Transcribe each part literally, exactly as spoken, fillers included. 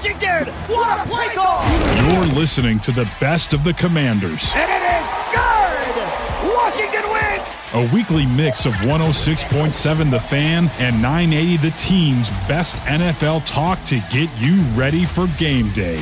Washington. What a play call. You're listening to the best of the Commanders. And it is good. Washington wins. A weekly mix of one oh six point seven The Fan and nine eighty The Team's best N F L talk to get you ready for game day.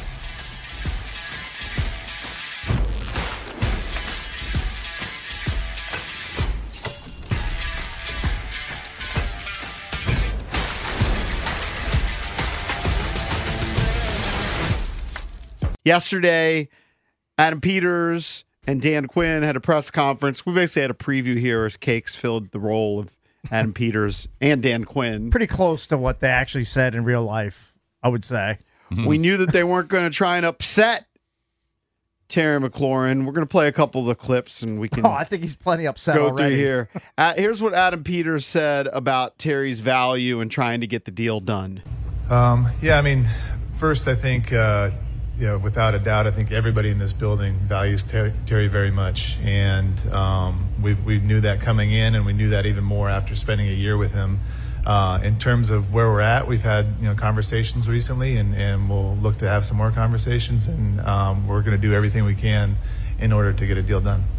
Yesterday, Adam Peters and Dan Quinn had a press conference. We basically had a preview here as Cakes filled the role of Adam Peters and Dan Quinn. Pretty close to what they actually said in real life, I would say. Mm-hmm. We knew that they weren't going to try and upset Terry McLaurin. We're going to play a couple of the clips, and we can Oh, I think he's plenty upset go already. through here. Uh, here's what Adam Peters said about Terry's value in trying to get the deal done. Um, yeah, I mean, first, I think... Uh, You know, without a doubt, I think everybody in this building values Terry, Terry very much, and um, we we knew that coming in, and we knew that even more after spending a year with him. Uh, in terms of where we're at, we've had you know conversations recently, and, and we'll look to have some more conversations, and um, we're going to do everything we can in order to get a deal done.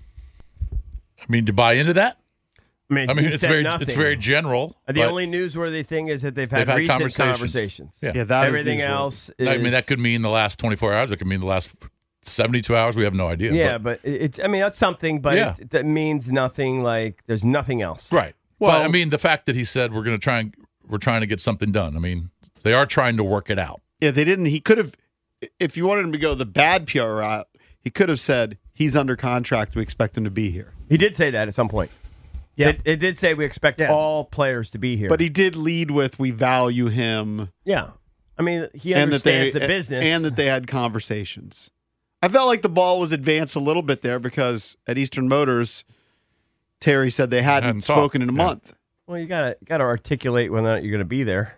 I mean, to buy into that. I mean, I mean, he it's said very nothing. it's very general. The only newsworthy thing is that they've had, they've had recent conversations. conversations. Yeah, Yeah, that Everything is else is... I mean, that could mean the last twenty-four hours. It could mean the last seventy-two hours. We have no idea. Yeah, but, but it's, I mean, that's something, but Yeah. it, that means nothing, like, there's nothing else. Right. Well, Well- I mean, the fact that he said we're going to try and we're trying to get something done. I mean, they are trying to work it out. Yeah, they didn't. He could have, if you wanted him to go the bad P R route, he could have said he's under contract. We expect him to be here. He did say that at some point. Yeah. It, it did say we expect Yeah. all players to be here. But he did lead with we value him, yeah. I mean, he and that they understands the business. and that they had conversations. I felt like the ball was advanced a little bit there because at Eastern Motors, Terry said they hadn't, Hadn't spoken talked, in a yeah. month. Well, you gotta gotta articulate whether or not you're gonna be there.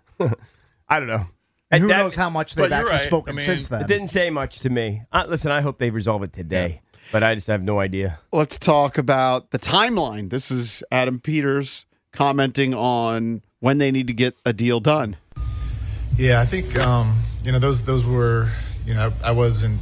I don't know. And who That- knows how much they've but you're actually right. spoken I mean, since then. It didn't say much to me. Uh, listen, I hope they resolve it today, but I just have no idea. Let's talk about the timeline. This is Adam Peters commenting on when they need to get a deal done. Yeah, I think um, you know those those were you know I, I wasn't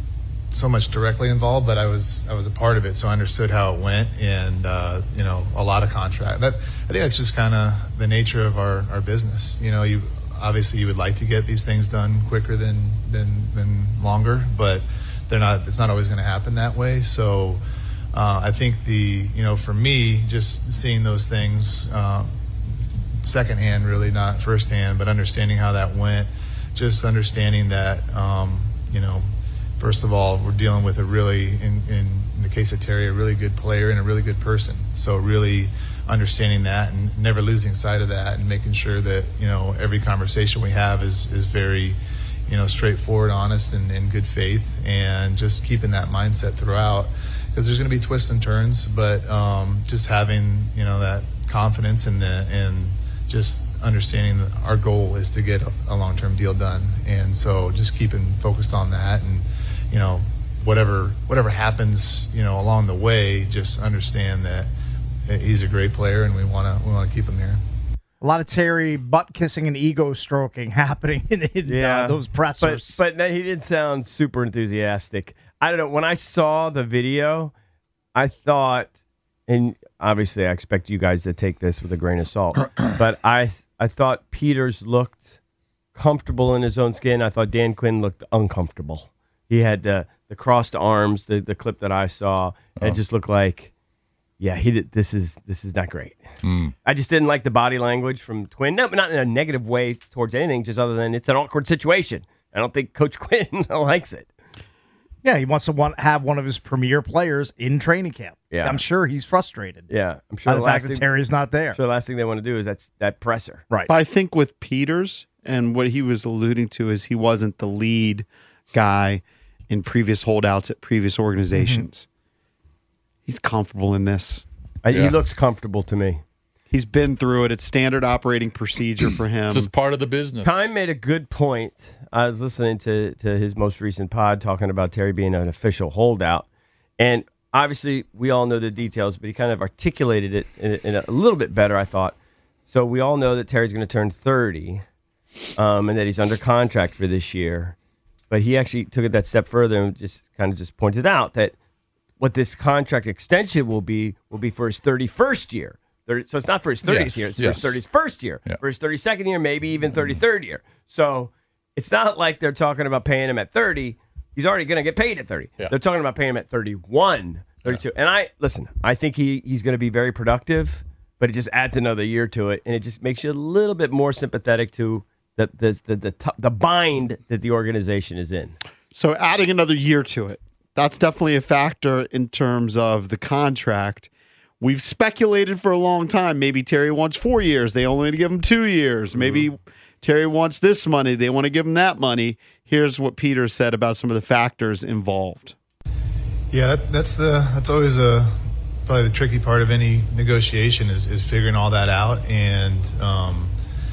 so much directly involved, but I was I was a part of it, so I understood how it went, and uh, you know a lot of contract. That I think that's just kind of the nature of our, our business. You know, you obviously you would like to get these things done quicker than than than longer, but they're not. It's not always going to happen that way. So uh, I think the you know for me, just seeing those things. Uh, secondhand, really, not firsthand, but understanding how that went, just understanding that, um, you know, first of all, we're dealing with a really, in, in, in the case of Terry, a really good player and a really good person. So really understanding that and never losing sight of that and making sure that, you know, every conversation we have is, is very, you know, straightforward, honest, and in good faith, and just keeping that mindset throughout, because there's going to be twists and turns, but um, just having, you know, that confidence and the, and just understanding that our goal is to get a long-term deal done, and so just keeping focused on that, and you know whatever whatever happens, you know along the way, just understand that he's a great player, and we want to we want to keep him here. A lot of Terry butt kissing and ego stroking happening in, in Yeah, uh, those pressers. But, but he did sound super enthusiastic. I don't know. When I saw the video, I thought, and obviously I expect you guys to take this with a grain of salt, but I I thought Peters looked comfortable in his own skin. I thought Dan Quinn looked uncomfortable. He had the, the crossed arms, the, the clip that I saw, and Oh. it just looked like, yeah, he did, this is this is not great. Mm. I just didn't like the body language from Quinn. No, not in a negative way towards anything, just other than it's an awkward situation. I don't think Coach Quinn likes it. yeah, he wants to want, have one of his premier players in training camp. Yeah. I'm sure he's frustrated Yeah, I'm sure by the, the last fact that thing, Terry's not there. I'm sure the last thing they want to do is that that presser. Right. But I think with Peters and what he was alluding to is he wasn't the lead guy in previous holdouts at previous organizations. He's comfortable in this. Uh, He Yeah. looks comfortable to me. He's been through it. It's standard operating procedure for him. It's just part of the business. Time made a good point. I was listening to, to his most recent pod talking about Terry being an official holdout. And obviously, we all know the details, but he kind of articulated it in, in a little bit better, I thought. So we all know that Terry's going to turn thirty. um, and that he's under contract for this year. But he actually took it that step further and just kind of just pointed out that what this contract extension will be will be for his thirty-first year. thirty, so it's not for his thirtieth Yes, year; it's yes. for his thirty-first year, Yeah. for his thirty-second year, maybe even thirty-third year. So it's not like they're talking about paying him at thirty. He's already going to get paid at thirty. Yeah. They're talking about paying him at thirty-one, thirty-two. Yeah. And I listen. I think he he's going to be very productive, but it just adds another year to it, and it just makes you a little bit more sympathetic to the the the the, the, the bind that the organization is in. So adding another year to it, that's definitely a factor in terms of the contract. We've speculated for a long time. Maybe Terry wants four years. They only give him two years. Maybe mm-hmm. Terry wants this money. They want to give him that money. Here's what Peter said about some of the factors involved. Yeah, that, that's the that's always a probably the tricky part of any negotiation is, is figuring all that out. And um,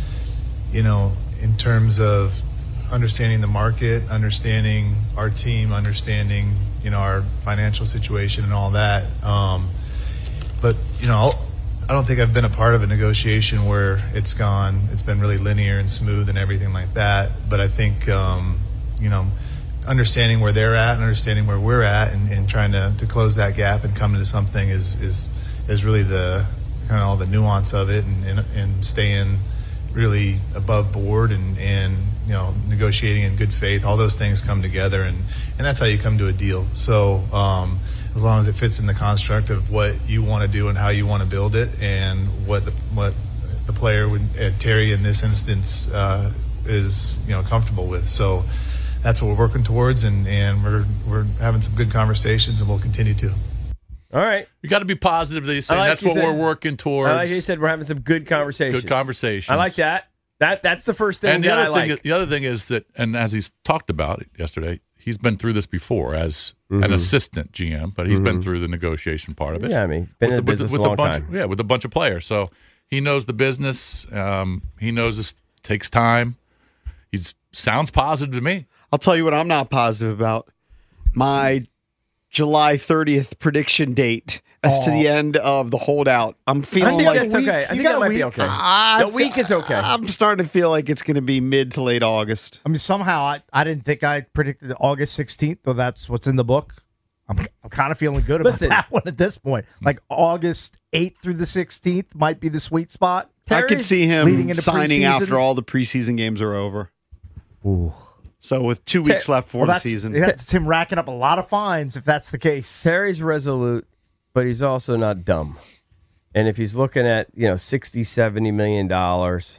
you know, in terms of understanding the market, understanding our team, understanding, you know, our financial situation and all that. Um, but, you know, I don't think I've been a part of a negotiation where it's gone, it's been really linear and smooth and everything like that. But I think, um, you know, understanding where they're at and understanding where we're at and, and trying to, to close that gap and come into something is, is, is really the kind of all the nuance of it and, and, and staying really above board and, and you know, negotiating in good faith. All those things come together, and, and that's how you come to a deal. So um, as long as it fits in the construct of what you want to do and how you want to build it, and what the what the player would, uh, Terry in this instance, uh, is you know comfortable with. So that's what we're working towards, and, and we're we're having some good conversations, and we'll continue to. All right. You got to be positive that you're saying like that's you what said- we're working towards. I like you said, we're having some good conversations. Good conversations. I like that. That that's the first thing And the that other I thing, like. the other thing is that, and as he's talked about it yesterday, he's been through this before as Mm-hmm. an assistant G M, but he's been through the negotiation part of it. Yeah, I mean, he's been in the with, business with a long bunch, time. Yeah, with a bunch of players, so he knows the business. Um, he knows this takes time. He's sounds positive to me. I'll tell you what I'm not positive about. My July thirtieth prediction date as to the end of the holdout. I'm I feeling think like that's week- okay. I you think got that a might be week. okay. I The week is okay. I'm starting to feel like it's going to be mid to late August. I mean, somehow I, I didn't think I predicted August sixteenth, though that's what's in the book. I'm, I'm kind of feeling good about Listen. that one at this point. Like August eighth through the sixteenth might be the sweet spot. I could Terry's see leading him into signing preseason. after all the preseason games are over. Ooh. So with two weeks left for Well, the that's, season. that's him racking up a lot of fines if that's the case. Terry's resolute, but he's also not dumb. And if he's looking at, you know, sixty, seventy million dollars,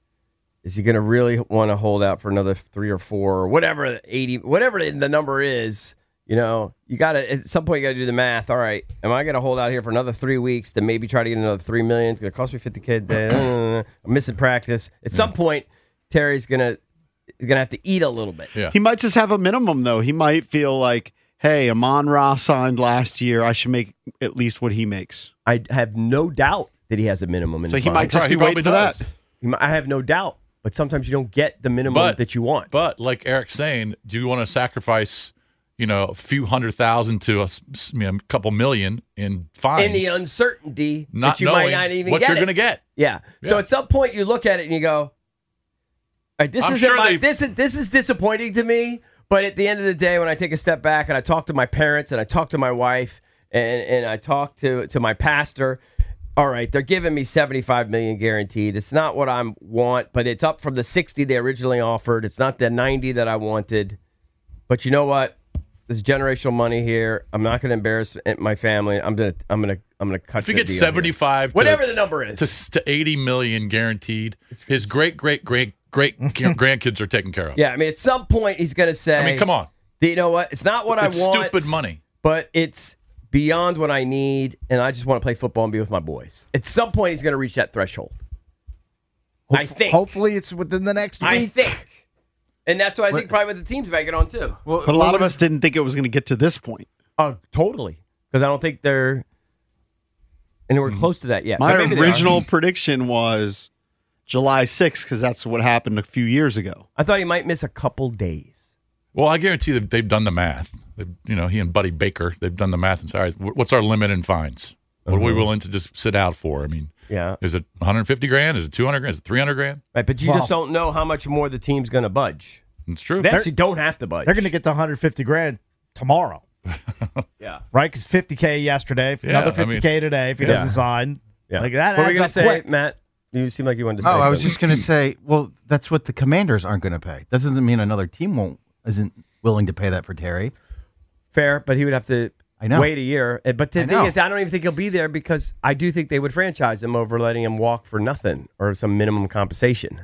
is he going to really want to hold out for another three or four or whatever, eighty, whatever the number is? You know, you got to, at some point, you got to do the math. All right, am I going to hold out here for another three weeks to maybe try to get another three million? It's going to cost me fifty K a day. I'm missing practice. At some point, Terry's going to, going to have to eat a little bit. Yeah. He might just have a minimum, though. He might feel like, hey, Amon-Ra signed last year. I should make at least what he makes. I have no doubt that he has a minimum in So his he fine. might just He be probably waiting for does. that. He might- I have no doubt. But sometimes you don't get the minimum But that you want. But like Eric's saying, do you want to sacrifice, you know, a few hundred thousand to a, s- s- you know, a couple million in fines? in the uncertainty Not that you might knowing not even what get you're it. gonna get. Yeah. So Yeah. at some point you look at it and you go, all right, this I'm isn't sure my, they've- this is this is disappointing to me. But at the end of the day, when I take a step back and I talk to my parents and I talk to my wife and, and I talk to, to my pastor, all right, they're giving me seventy-five million dollars guaranteed. It's not what I want, but it's up from the sixty they originally offered. It's not the ninety that I wanted. But you know what? There's generational money here. I'm not going to embarrass my family. I'm going to I'm going to I'm going to cut If you the get deal seventy-five, here. Whatever to, the number is. to, to eighty million guaranteed, his great great great great grandkids are taken care of. Yeah, I mean, at some point he's going to say, I mean, come on, you know what? It's not what it's I want. stupid money. But it's beyond what I need, and I just want to play football and be with my boys. At some point, he's going to reach that threshold. I think. Hopefully, it's within the next I week. think. And that's what I think probably what the team's banking on, too. But a lot of us didn't think it was going to get to this point. Oh, totally. Because I don't think they're anywhere close to that yet. My But maybe they are. original prediction was July sixth because that's what happened a few years ago. I thought he might miss a couple days. Well, I guarantee that they've done the math. They've, you know, he and Buddy Baker, they've done the math and said, all right, what's our limit in fines? What are we willing to just sit out for? I mean, Yeah. Is it one hundred fifty grand? Is it two hundred grand? Is it three hundred grand? Right, but you Well- just don't know how much more the team's going to budge. It's true. They actually don't have to budge. They're going to get to one hundred fifty grand tomorrow, yeah. right? Because fifty K yesterday, Yeah, another I fifty K today if he Yeah. doesn't sign. Yeah. Like that What were adds you going up to say, quick. Matt? You seem like you wanted to say Oh, I was something. just going to say, well, that's what the Commanders aren't going to pay. That doesn't mean another team won't isn't willing to pay that for Terry. Fair, but he would have to I know. wait a year. And- But the I thing know. is, I don't even think he'll be there because I do think they would franchise him over letting him walk for nothing or some minimum compensation.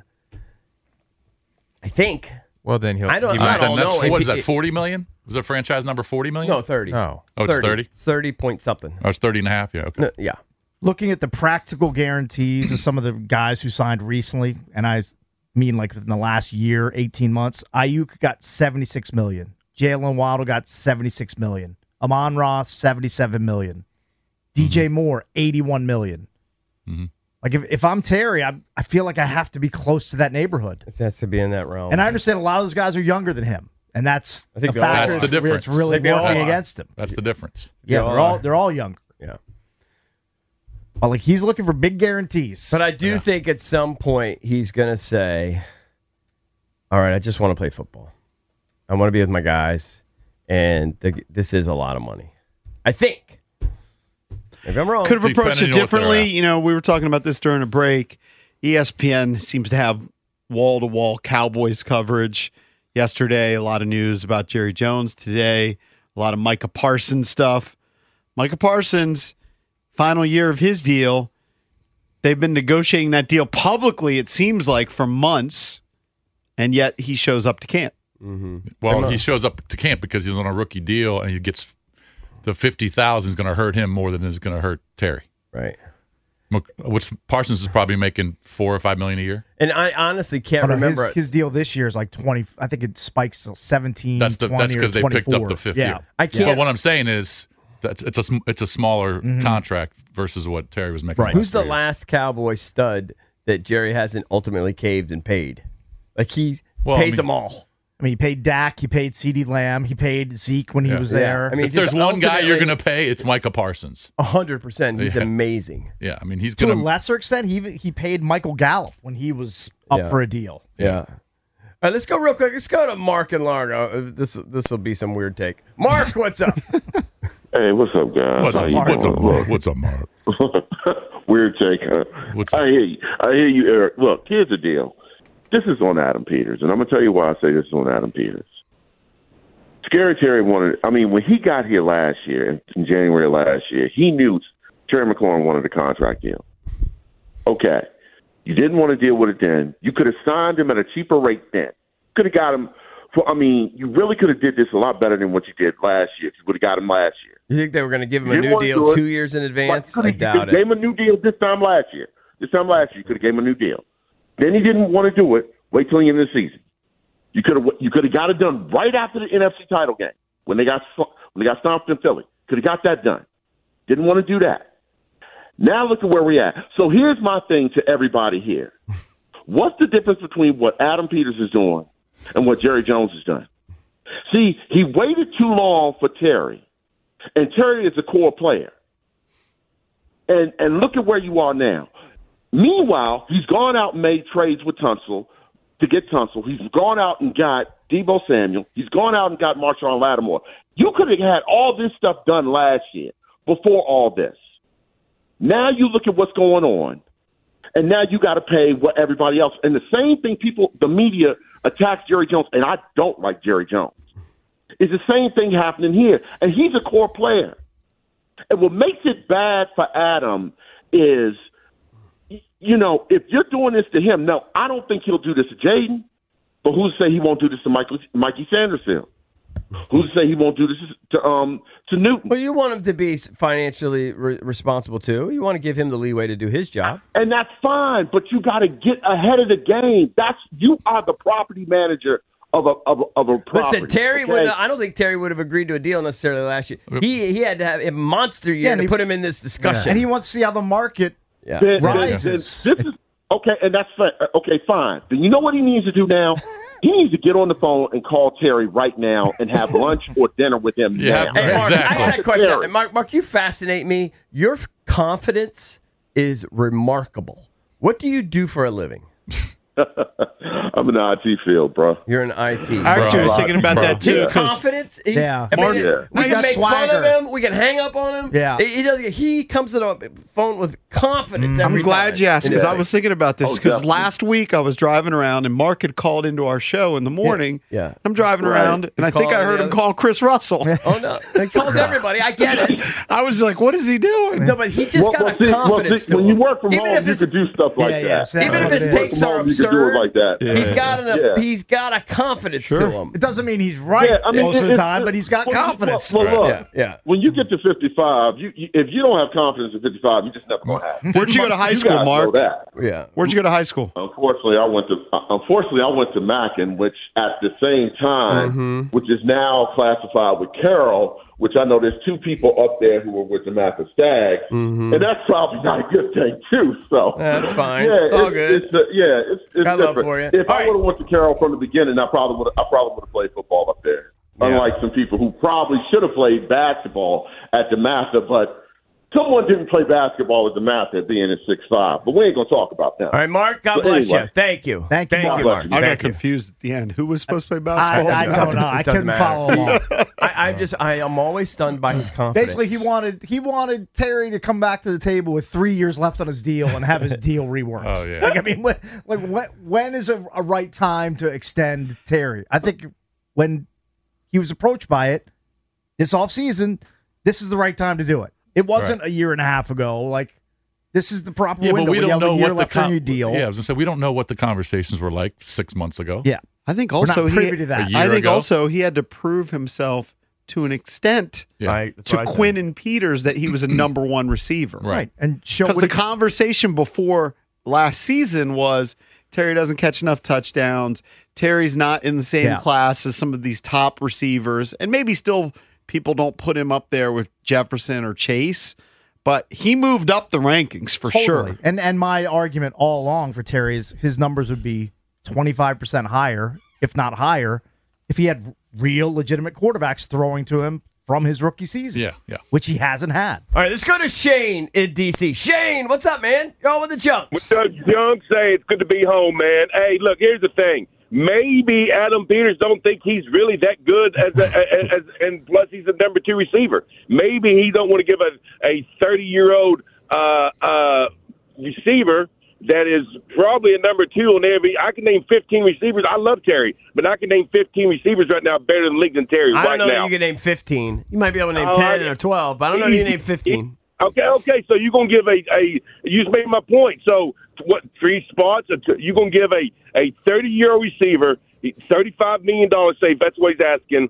I think. Well, then he'll. I don't- he I might- don't then that's, know if what is he- that, forty million? Was it franchise number forty million? No, thirty. Oh. Oh, it's thirty? thirty point something. Oh, it's thirty and a half? Yeah, okay. No, yeah. Looking at the practical guarantees of some of the guys who signed recently, and I mean like within the last year, eighteen months, Ayuk got seventy-six million dollars. Jalen Waddle got seventy-six million dollars. Amon Ross, seventy-seven million dollars. D J Moore, eighty-one million dollars. Mm-hmm. Like if, if I'm Terry, I, I feel like I have to be close to that neighborhood. It has to be in that realm. And I understand a lot of those guys are younger than him. And that's I think a they all factor That's the that's- difference. that's really I think they all working are. against him. That's the difference. Yeah, They they're all all are. they're all younger. yeah. But like he's looking for big guarantees. But I do think at some point he's going to say, all right, I just want to play football. I want to be with my guys. And the, this is a lot of money. I think. Maybe I'm wrong. Could have approached it Depending on what they're differently. at. You know, we were talking about this during a break. E S P N seems to have wall to wall Cowboys coverage. Yesterday, a lot of news about Jerry Jones. Today, a lot of Micah Parsons stuff. Micah Parsons, final year of his deal. They've been negotiating that deal publicly, it seems like, for months, and yet he shows up to camp. Well, he shows up to camp because he's on a rookie deal and he gets the fifty thousand is going to hurt him more than it's going to hurt Terry. Right. Which Parsons is probably making four or five million a year. And I honestly can't Oh, no, remember. his, his deal this year is like twenty. I think it spikes to seventeen. That's the twenty that's or because they picked up twenty-four. the fifth yeah. year. I can't. But what I'm saying is that it's a sm- it's a smaller contract versus what Terry was making. Right. the Who's the three years. last Cowboy stud that Jerry hasn't ultimately caved and paid? Like he Well, I pays mean- them all. I mean, he paid Dak, he paid CeeDee Lamb, he paid Zeke when he Yeah. was Yeah. there. I mean, If there's just one guy you're ultimately- going to pay, it's Micah Parsons. A hundred percent. He's Yeah. amazing. Yeah, I mean he's to a going to. lesser extent, he even- he paid Michael Gallup when he was up Yeah. for a deal. Yeah. All right, let's go real quick. Let's go to Mark and Largo. Uh, This this will be some weird take. Mark, what's up? Hey, what's up, guys? What's How up, you Mark? What's up, doing? Mark? What's up, Mark? Weird take, huh? What's up? I hear you. I hear you, Eric. Look, here's the deal. This is on Adam Peters, and I'm going to tell you why I say this is on Adam Peters. Scary Terry wanted, I mean, when he got here last year, in, in January of last year, he knew Terry McLaurin wanted a contract deal. Okay. You didn't want to deal with it then. You could have signed him at a cheaper rate then. Could have got him for, I mean, you really could have did this a lot better than what you did last year if you would have got him last year. You think they were going to give him a You didn't new wanna deal do it. two years in advance? But I you could doubt have gave it. him a new deal this time last year. This time last year, you could have gave him a new deal. Then he didn't want to do it. Wait till the end of the season. You could have you could have got it done right after the N F C title game when they got when they got stomped in Philly. Could have got that done. Didn't want to do that. Now look at where we're at. So here's my thing to everybody here. What's the difference between what Adam Peters is doing and what Jerry Jones has done? See, he waited too long for Terry, and Terry is a core player. And and look at where you are now. Meanwhile, he's gone out and made trades with Tunsil to get Tunsil. He's gone out and got Deebo Samuel. He's gone out and got Marshawn Lattimore. You could have had all this stuff done last year before all this. Now you look at what's going on, and now you got to pay what everybody else. And the same thing people, the media attacks Jerry Jones, and I don't like Jerry Jones. It's the same thing happening here. And he's a core player. And what makes it bad for Adam is, you know, if you're doing this to him, no, I don't think he'll do this to Jaden, but who's to say he won't do this to Michael, Mikey Sandersfield? Who's to say he won't do this to um to Newton? Well, you want him to be financially re- responsible too. You want to give him the leeway to do his job. And that's fine, but you got to get ahead of the game. That's you are the property manager of a of a, of a property. Listen, Terry okay? would. I don't think Terry would have agreed to a deal necessarily last year. He he had to have a monster year Yeah, and to he- put him in this discussion. And he wants to see how the market yeah. Then- then- rises. then this is okay, and that's fine. Okay, fine. Then you know what he needs to do now? He needs to get on the phone and call Terry right now and have lunch or dinner with him Yeah, now. Hey, Mark, Exactly. I got a question. Terry. Mark, Mark, you fascinate me. Your f- confidence is remarkable. What do you do for a living? I'm in the I T field, bro. You're an I T. I actually was thinking about that too. His 'cause confidence. He's, Yeah. I mean, Mark- Yeah. we He's can got make fun of swagger. him. We can hang up on him. Yeah. He, he, does, he comes to the phone with confidence. I'm every glad time. you asked because Yeah. I was thinking about this Oh, because definitely. last week I was driving around and Mark had called into our show in the morning. Yeah. I'm driving Right. around and You I think call I heard the him other- call Chris Russell. Oh no! He calls everybody. I get it. I was like, what is he doing? No, but he just Well, got well, a see, well, confidence see, to when him. you work from Even home, if you his- can do stuff like Yeah, that. yeah, so that's Even if what his it is. takes are Work from home, you can do it absurd, like that. Yeah. he's got an, Yeah. he's got a confidence to him. It doesn't mean he's right Yeah, I mean, most of it- the it- time, it- but he's got well, you- confidence. Well, well, look, Yeah, yeah. When you get to fifty-five, you, you if you don't have confidence at fifty-five, you just never gonna have. it. Where'd you go to high You school, guys know Mark? that. Yeah. Where'd you go to high school? Unfortunately, I went to uh, unfortunately I went to Mackin, which at the same time, Mm-hmm. which is now classified with Carroll, which I know there's two people up there who were with the Mackin Stags, and that's probably not a good thing too. So Mm-hmm. That's fine. Yeah, It's all good. It's, uh, yeah, it's, it's Got love different. for you. If All I right. would have went to Carroll from the beginning, I probably would I probably would have played football up there. Unlike some people who probably should have played basketball at the Mather, but someone didn't play basketball at the Mather being at six five. But we ain't gonna talk about that. All right, Mark. God But bless anyway. you. Thank you. Thank you, Mark. Mark. I got Thank you. confused at the end. Who was supposed to play I, basketball? I don't know. I It doesn't couldn't matter. follow along. I, I just, I am always stunned by his confidence. Basically, he wanted he wanted Terry to come back to the table with three years left on his deal and have his deal reworked. Oh, yeah. Like I mean, when, like when when is a, a right time to extend Terry? I think when he was approached by it this offseason, this is the right time to do it. It wasn't a year and a half ago. Like this is the proper Yeah, window. but we when you don't have a know year what the left on con- your deal. Yeah, I was gonna say we don't know what the conversations were like six months ago. Yeah. I think We're not also privy he, to that. A year I think ago. also he had to prove himself to an extent Yeah. Right, that's to what I said. Quinn and Peters that he was a number one receiver. Right. And show Because what the he- conversation before last season was Terry doesn't catch enough touchdowns. Terry's not in the same Yeah. class as some of these top receivers. And maybe still people don't put him up there with Jefferson or Chase. But he moved up the rankings for Totally. sure. And and my argument all along for Terry is his numbers would be twenty-five percent higher, if not higher, if he had real legitimate quarterbacks throwing to him from his rookie season. Yeah, yeah. Which he hasn't had. All right, let's go to Shane in D C. Shane, what's up, man? You're on with the Junks. Doug Young say it's good to be home, man. Hey, look, here's the thing. Maybe Adam Peters don't think he's really that good as, a, as, as and plus he's a number two receiver. Maybe he don't want to give a a thirty year old uh, uh, receiver that is probably a number two on every. I can name fifteen receivers. I love Terry, but I can name fifteen receivers right now better than league than Terry I right don't know now. if you can name fifteen. You might be able to name Oh, ten I- or twelve, but I don't know if you can name fifteen. Okay, okay. So you're gonna give a, a you just made my point. So what? Three spots? You're gonna give a a thirty year old receiver thirty five million dollars safe. That's what he's asking.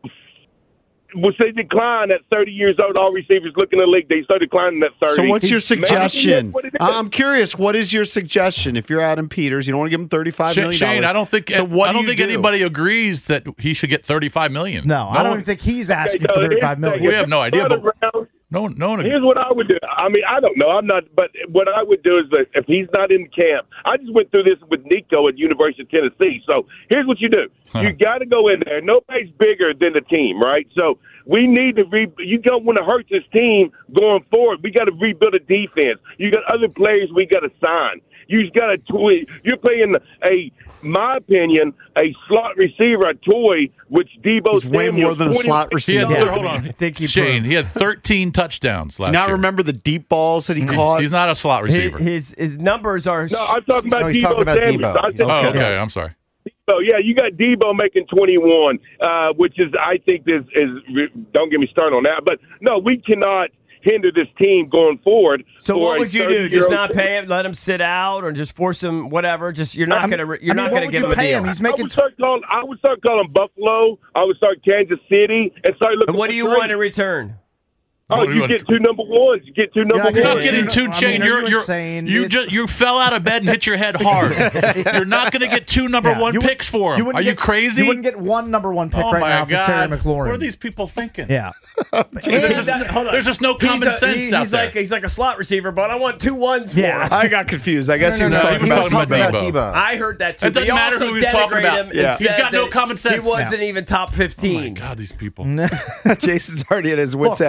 Will say decline at thirty years old? All receivers looking in the league, they start declining at thirty. So what's your Maybe suggestion? that's what it is. I'm curious. What is your suggestion? If you're Adam Peters, you don't want to give him thirty-five Shane, million Shane, dollars. I don't think So what I do don't you think do? anybody agrees that he should get thirty-five million. No, I don't one- even think he's asking Okay, for so thirty-five here's the thing. million. We have no idea, but Around- no, no one. Here's what I would do. I mean, I don't know. I'm not, but what I would do is that if he's not in camp, I just went through this with Nico at University of Tennessee. So here's what you do: you got to go in there. Nobody's bigger than the team, right? So we need to re. You don't want to hurt this team going forward. We got to rebuild a defense. You got other players we got to sign. You just got to toy. You're playing a, my opinion, a slot receiver, a toy, which Debo He's way Samuel, more than a twenty slot He receiver. had, Yeah. hold on, I think he Shane. proved- He had thirteen touchdowns Do last you not year. remember the deep balls that he caught? He's not a slot His, receiver. his his numbers are. No, I'm talking about No, he's Debo talking about Samuel. Debo. I said oh, Debo. okay. I'm sorry. So yeah, you got Debo making twenty-one, uh, which is I think is is don't get me started on that. But no, we cannot hinder this team going forward. So for what a would you do? thirty-year-old Just not pay him, let him sit out, or just force him? Whatever. Just you're not I mean- gonna you're I mean, not what gonna would give you him a pay deal. him? He's I making would start calling. I would start calling Buffalo. I would start Kansas City and start looking. And what for do you trades. want in return? Oh, What do you you want? get two number ones. You get two number not You're gonna not ones. getting I two, mean, Shane. are You're you you're insane? you It's- just you fell out of bed and hit your head hard. You're not going to get two number Yeah, one you would- picks for him. wouldn't Are you get- crazy? You wouldn't get one number one pick oh right my now God! for Terry McLaurin. What are these people thinking? Yeah. There's just, Hold on. there's just no He's common a- sense he- out he's there. Like he's like a slot receiver, but I want two ones for Yeah. him. I got confused. I guess No, he no, was no, talking he was about talking about Debo. Debo. I heard that too. It doesn't but he matter also who he was talking denigrated about. him and Yeah. He's said got no that common sense. He wasn't even top Oh my fifteen. God, these people. Jason's already at his wit's Look, end. Terry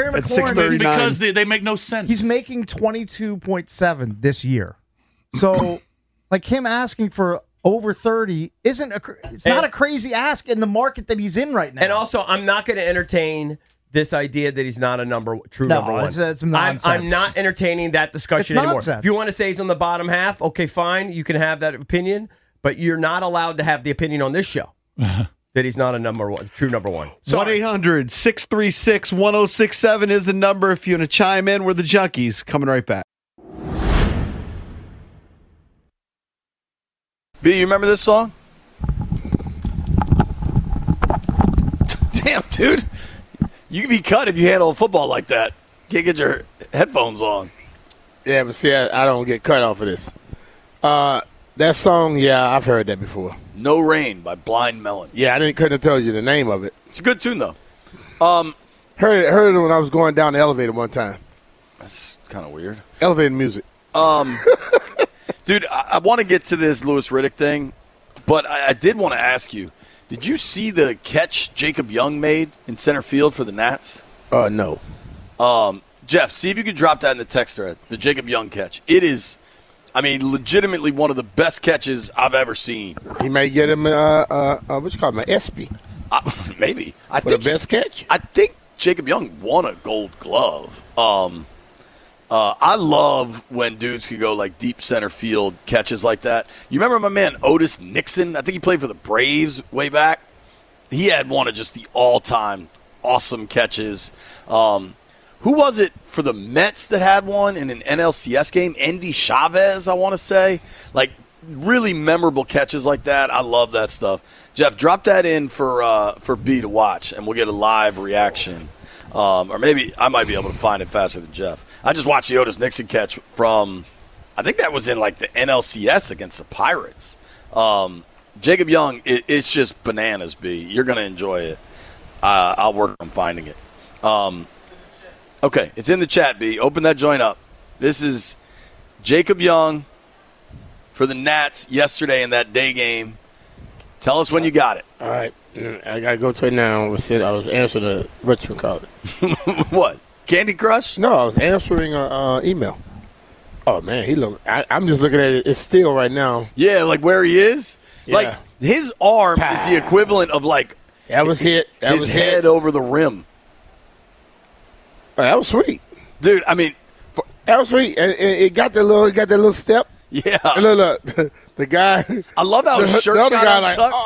Terry at six McLaurin, thirty-nine. Because they, they make no sense. he's making twenty-two point seven this year. So, like him asking for over thirty isn't a, cr- it's not And- a crazy ask in the market that he's in right now. And also, I'm not going to entertain this idea that he's not a number true No, number one. it's- it's I'm, nonsense. I'm not entertaining that discussion It's anymore. nonsense. If you want to say he's on the bottom half, okay, fine. You can have that opinion, but you're not allowed to have the opinion on this show that he's not a number one, true number one. one eight hundred six three six one oh six seven is the number if you want to chime in. We're the Junkies. Coming right back. B, you remember this song? Damn, dude. You can be cut if you handle football like that. Can't get your headphones on. Yeah, but see, I, I don't get cut off of this. Uh, that song, yeah, I've heard that before. No Rain by Blind Melon. Yeah, I didn't couldn't tell you the name of it. It's a good tune, though. Um, Heard it, heard it when I was going down the elevator one time. That's kind of weird. Elevator music. Um, dude, I, I want to get to this Louis Riddick thing, but I, I did want to ask you, did you see the catch Jacob Young made in center field for the Nats? Uh, no. Um, Jeff, see if you could drop that in the text thread, the Jacob Young catch. It is, I mean, legitimately one of the best catches I've ever seen. He may get him, uh, uh, uh what you call him, an ESPY. Uh, maybe. I For think the best catch? I think Jacob Young won a Gold Glove. Um, uh, I love when dudes can go like deep center field catches like that. You remember my man Otis Nixon? I think he played for the Braves way back. He had one of just the all-time awesome catches. Um, who was it for the Mets that had one in an N L C S game? Andy Chavez, I want to say. Like, really memorable catches like that. I love that stuff. Jeff, drop that in for uh, for B to watch, and we'll get a live reaction. Um, or maybe I might be able to find it faster than Jeff. I just watched the Otis Nixon catch from, I think that was in like the N L C S against the Pirates. Um, Jacob Young, it, it's just bananas, B. You're going to enjoy it. Uh, I'll work on finding it. Um, okay, it's in the chat, B. Open that joint up. This is Jacob Young for the Nats yesterday in that day game. Tell us when you got it. All right. I got to go to it now. I was, I was answering a Richmond call. What? Candy Crush? No, I was answering an uh, email. Oh, man, he look. I, I'm just looking at it. It's still right now. Yeah, like where he is. Yeah. Like his arm is the equivalent of like that was hit. That his was head hit. over the rim. Oh, that was sweet, dude. I mean, for, that was sweet. And, and it got that little. It got that little step. Yeah. And look, look, the guy. I love how his the, shirt the other got guy like, untucked.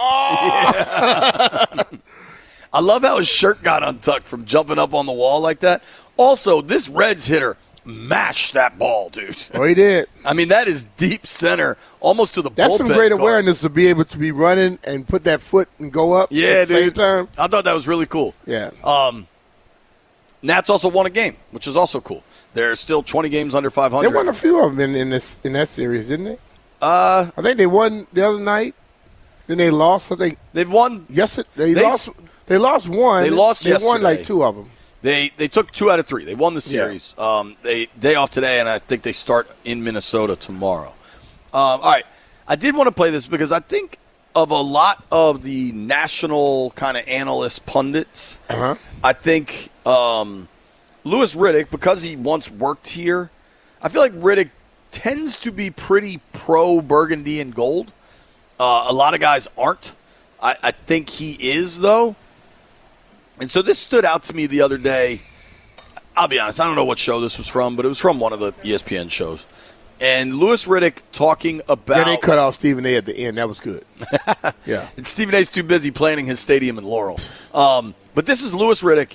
oh. Yeah. I love how his shirt got untucked from jumping up on the wall like that. Also, this Reds hitter mashed that ball, dude. Oh, he did. I mean, that is deep center, almost to the That's bullpen. some great guard. awareness to be able to be running and put that foot and go up. Yeah, at the dude. Same time. I thought that was really cool. Yeah. Um, Nats also won a game, which is also cool. They're still twenty games under five hundred. They won a few of them in, in this in that series, didn't they? Uh, I think they won the other night. Then they lost. I think they've won. Yes, they, They lost. s- They lost one. They lost They won yesterday. like two of them. They they took two out of three. They won the series. Um, they day off today, and I think they start in Minnesota tomorrow. Um, all right, I did want to play this because I think of a lot of the national kind of analyst pundits. Uh-huh. I think um, Louis Riddick, because he once worked here, I feel like Riddick tends to be pretty pro burgundy and gold. Uh, a lot of guys aren't. I, I think he is, though. And so this stood out to me the other day. I'll be honest, I don't know what show this was from, but it was from one of the E S P N shows. And Louis Riddick talking about... Yeah, they cut off Stephen A. at the end. That was good. Yeah. And Stephen A's too busy planning his stadium in Laurel. Um, but this is Louis Riddick,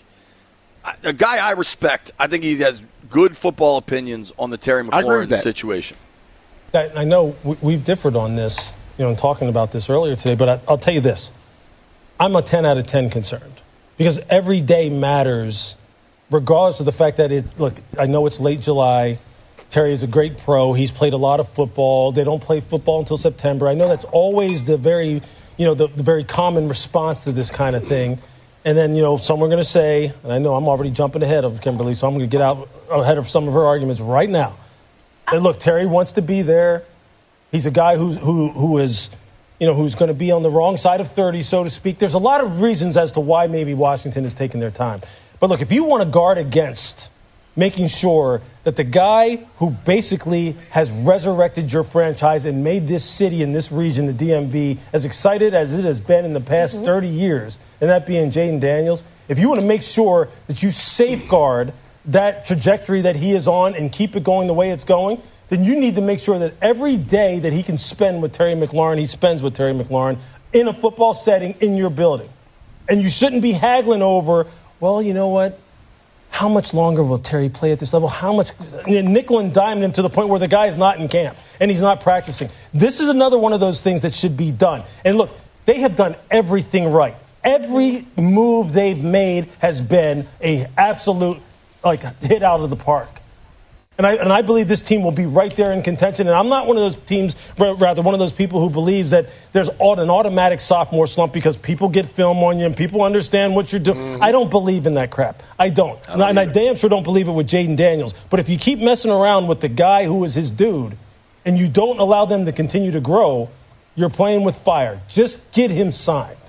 a guy I respect. I think he has good football opinions on the Terry I agree with McLaurin that. situation. I, I know we, we've differed on this, you know, in talking about this earlier today, but I, I'll tell you this. I'm a ten out of ten concerned because every day matters regardless of the fact that it's, look, I know it's late July. Terry is a great pro. He's played a lot of football. They don't play football until September. I know that's always the very, you know, the, the very common response to this kind of thing. And then, you know, some are going to say, and I know I'm already jumping ahead of Kimberly, so I'm going to get out ahead of some of her arguments right now. And look, Terry wants to be there. He's a guy who's, who who is, you know, who's going to be on the wrong side of thirty, so to speak. There's a lot of reasons as to why maybe Washington is taking their time. But look, if you want to guard against making sure that the guy who basically has resurrected your franchise and made this city and this region, the D M V, as excited as it has been in the past mm-hmm. thirty years, and that being Jayden Daniels, if you want to make sure that you safeguard that trajectory that he is on and keep it going the way it's going, then you need to make sure that every day that he can spend with Terry McLaurin, he spends with Terry McLaurin in a football setting in your building. And you shouldn't be haggling over, well, you know what? How much longer will Terry play at this level? How much nickel and dime him to the point where the guy is not in camp and he's not practicing? This is another one of those things that should be done. And look, they have done everything right. Every move they've made has been a absolute like hit out of the park. And I and I believe this team will be right there in contention. And I'm not one of those teams, rather one of those people who believes that there's an automatic sophomore slump because people get film on you and people understand what you're doing. Mm-hmm. I don't believe in that crap. I don't. I don't and, I, and I damn sure don't believe it with Jayden Daniels. But if you keep messing around with the guy who is his dude and you don't allow them to continue to grow, you're playing with fire. Just get him signed.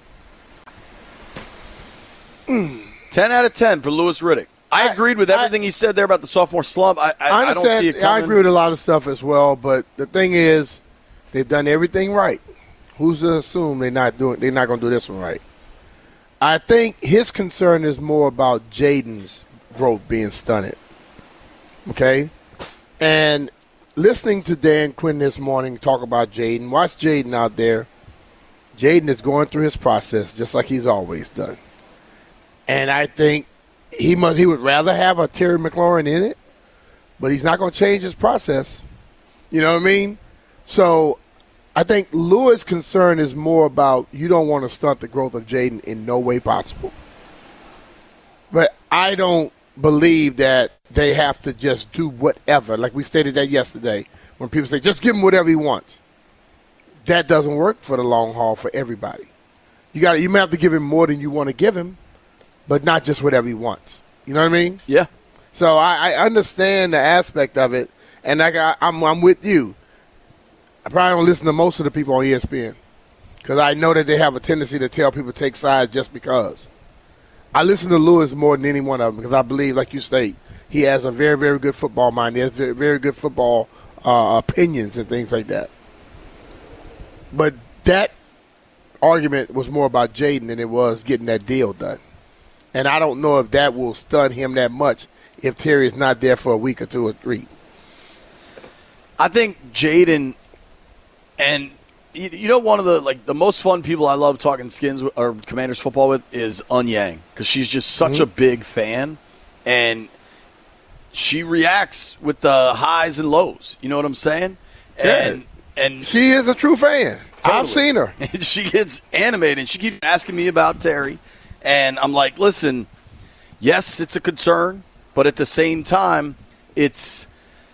ten out of ten for Louis Riddick. I agreed with everything I, he said there about the sophomore slump. I, I, I, I don't see it coming. I agree with a lot of stuff as well, but the thing is, they've done everything right. Who's to assume they're not doing? They're not going to do this one right? I think his concern is more about Jayden's growth being stunted. Okay, and listening to Dan Quinn this morning talk about Jayden, watch Jayden out there. Jayden is going through his process just like he's always done, and I think. He must. He would rather have a Terry McLaurin in it, but he's not going to change his process. You know what I mean? So I think Louis' concern is more about you don't want to stunt the growth of Jayden in no way possible. But I don't believe that they have to just do whatever. Like we stated that yesterday when people say, just give him whatever he wants. That doesn't work for the long haul for everybody. You got. You may have to give him more than you want to give him. But not just whatever he wants. You know what I mean? Yeah. So I, I understand the aspect of it, and like I, I'm, I'm with you. I probably don't listen to most of the people on E S P N because I know that they have a tendency to tell people to take sides just because. I listen to Louis more than any one of them because I believe, like you state, he has a very, very good football mind. He has very, very good football uh, opinions and things like that. But that argument was more about Jayden than it was getting that deal done. And I don't know if that will stun him that much if Terry is not there for a week or two or three. I think Jayden, and you, you know, one of the like the most fun people I love talking Skins or Commanders football with is Un Yang because she's just such mm-hmm. a big fan, and she reacts with the highs and lows. You know what I'm saying? And yeah. and she is a true fan. Totally. I've seen her. And she gets animated. And she keeps asking me about Terry. And I'm like, listen, yes, it's a concern, but at the same time, it's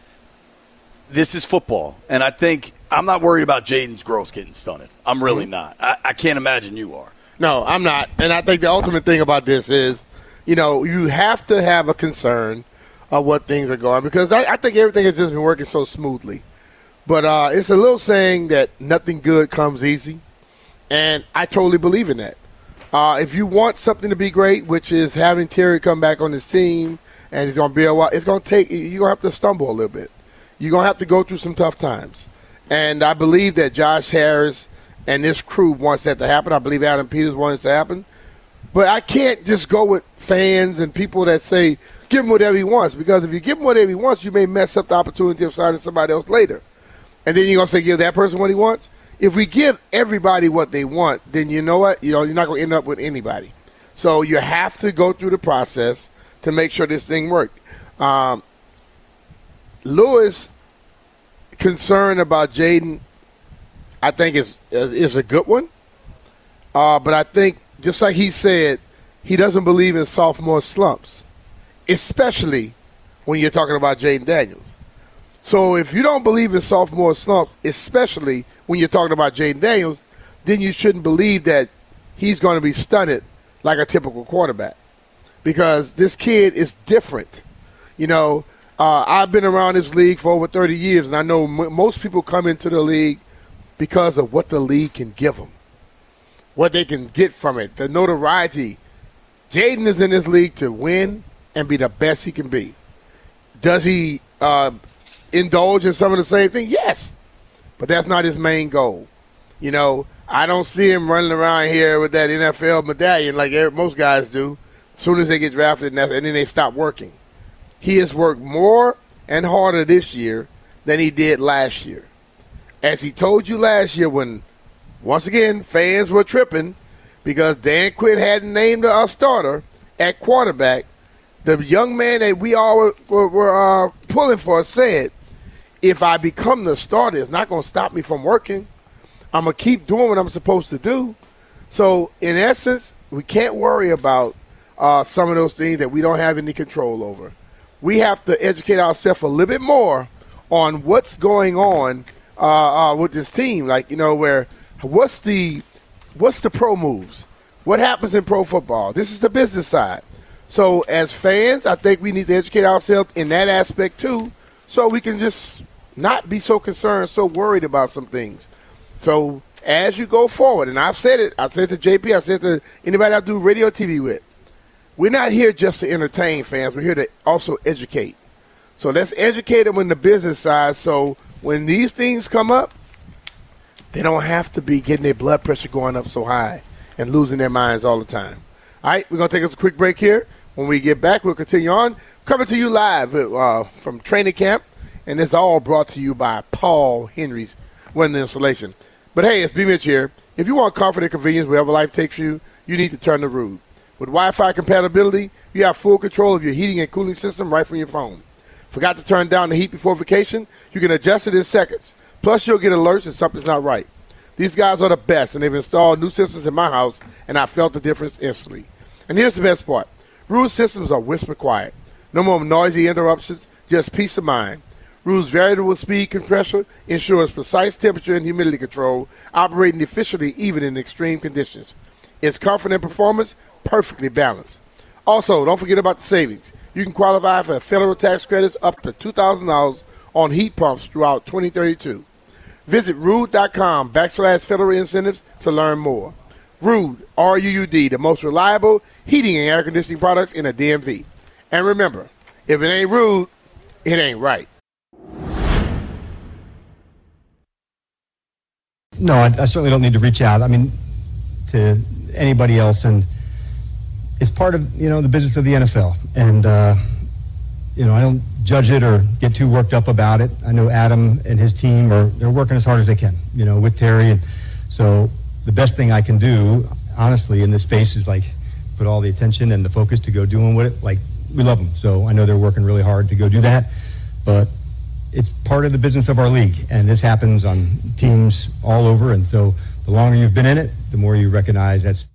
this is football. And I think I'm not worried about Jayden's growth getting stunted. I'm really mm-hmm. not. I, I can't imagine you are. No, I'm not. And I think the ultimate thing about this is, you know, you have to have a concern of what things are going because I, I think everything has just been working so smoothly. But uh, it's a little saying that nothing good comes easy, and I totally believe in that. Uh, if you want something to be great, which is having Terry come back on his team, and he's going to be a while, it's going to take – you're going to have to stumble a little bit. You're going to have to go through some tough times. And I believe that Josh Harris and this crew wants that to happen. I believe Adam Peters wants it to happen. But I can't just go with fans and people that say, give him whatever he wants, because if you give him whatever he wants, you may mess up the opportunity of signing somebody else later. And then you're going to say, give that person what he wants? If we give everybody what they want, then you know what? You know, you're not going to end up with anybody. So you have to go through the process to make sure this thing works. Um, Louis' concern about Jayden, I think, is is a good one. Uh, but I think, just like he said, he doesn't believe in sophomore slumps, especially when you're talking about Jayden Daniels. So if you don't believe in sophomore slumps, especially when you're talking about Jayden Daniels, then you shouldn't believe that he's going to be stunted like a typical quarterback, because this kid is different. You know, uh, I've been around this league for over thirty years, and I know m- most people come into the league because of what the league can give them, what they can get from it, the notoriety. Jaden is in this league to win and be the best he can be. Does he uh, indulge in some of the same things? Yes. But that's not his main goal. You know, I don't see him running around here with that N F L medallion like most guys do as soon as they get drafted and then they stop working. He has worked more and harder this year than he did last year. As he told you last year when, once again, fans were tripping because Dan Quinn hadn't named a starter at quarterback, the young man that we all were, were, were uh, pulling for said, if I become the starter, it's not going to stop me from working. I'm going to keep doing what I'm supposed to do. So, in essence, we can't worry about uh, some of those things that we don't have any control over. We have to educate ourselves a little bit more on what's going on uh, uh, with this team. Like, you know, where what's the what's the pro moves? What happens in pro football? This is the business side. So, as fans, I think we need to educate ourselves in that aspect too, so we can just not be so concerned, so worried about some things. So, as you go forward, and I've said it, I said to J P, I said to anybody I do radio T V with, we're not here just to entertain fans. We're here to also educate. So let's educate them on the business side so when these things come up, they don't have to be getting their blood pressure going up so high and losing their minds all the time. All right, we're going to take us a quick break here. When we get back, we'll continue on. Coming to you live uh, from training camp, and it's all brought to you by Paul Henry's Window Installation. But hey, it's B. Mitch here. If you want comfort and convenience wherever life takes you, you need to turn to Ruud. With Wi-Fi compatibility, you have full control of your heating and cooling system right from your phone. Forgot to turn down the heat before vacation? You can adjust it in seconds. Plus, you'll get alerts if something's not right. These guys are the best, and they've installed new systems in my house, and I felt the difference instantly. And here's the best part. Ruud systems are whisper quiet. No more noisy interruptions, just peace of mind. Ruud's variable speed compressor ensures precise temperature and humidity control, operating efficiently even in extreme conditions. Its comfort and performance, perfectly balanced. Also, don't forget about the savings. You can qualify for federal tax credits up to two thousand dollars on heat pumps throughout twenty thirty-two. Visit Ruud.com backslash federal incentives to learn more. Ruud, R U U D, the most reliable heating and air conditioning products in the D M V. And remember, if it ain't Ruud, it ain't right. No, I, I certainly don't need to reach out. I mean, to anybody else, and it's part of, you know, the business of the N F L. And, uh, you know, I don't judge it or get too worked up about it. I know Adam and his team are, they're working as hard as they can, you know, with Terry. And so the best thing I can do, honestly, in this space is like put all the attention and the focus to go doing what it, like, we love them. So I know they're working really hard to go do that, but it's part of the business of our league. And this happens on teams all over. And so the longer you've been in it, the more you recognize that's.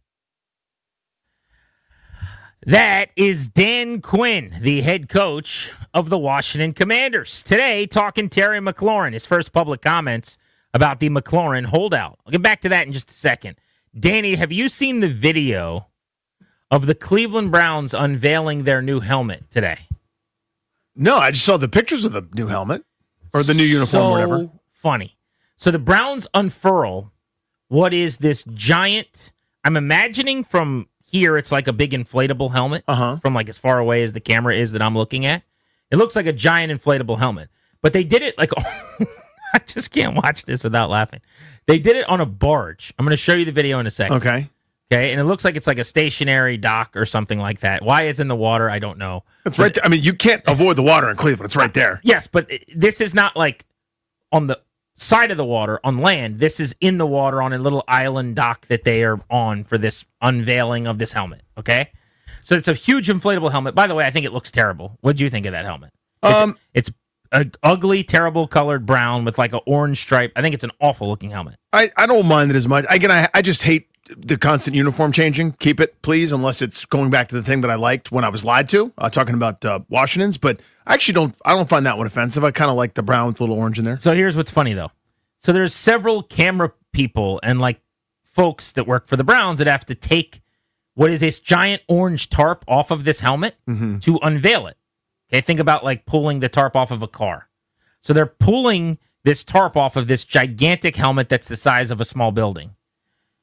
That is Dan Quinn, the head coach of the Washington Commanders. Today, talking Terry McLaurin, his first public comments about the McLaurin holdout. I'll get back to that in just a second. Danny, have you seen the video of the Cleveland Browns unveiling their new helmet today? No, I just saw the pictures of the new helmet or the new uniform, so whatever. Funny. So the Browns unfurl what is this giant, I'm imagining from here it's like a big inflatable helmet uh-huh. from like as far away as the camera is that I'm looking at. It looks like a giant inflatable helmet. But they did it like, I just can't watch this without laughing. They did it on a barge. I'm going to show you the video in a second. Okay. Okay, and it looks like it's like a stationary dock or something like that. Why it's in the water, I don't know. It's right there. I mean, you can't avoid the water in Cleveland. It's right there. Yes, but this is not like on the side of the water on land. This is in the water on a little island dock that they are on for this unveiling of this helmet, okay? So it's a huge inflatable helmet. By the way, I think it looks terrible. What do you think of that helmet? It's, um, it's a ugly, terrible colored brown with like an orange stripe. I think it's an awful looking helmet. I, I don't mind it as much. Again, I, I just hate the constant uniform changing. Keep it, please, unless it's going back to the thing that I liked when I was lied to, uh, talking about uh, Washington's. But I actually don't I don't find that one offensive. I kind of like the brown with a little orange in there. So here's what's funny, though. So there's several camera people and like folks that work for the Browns that have to take what is this giant orange tarp off of this helmet mm-hmm. to unveil it. Okay, think about like pulling the tarp off of a car. So they're pulling this tarp off of this gigantic helmet that's the size of a small building.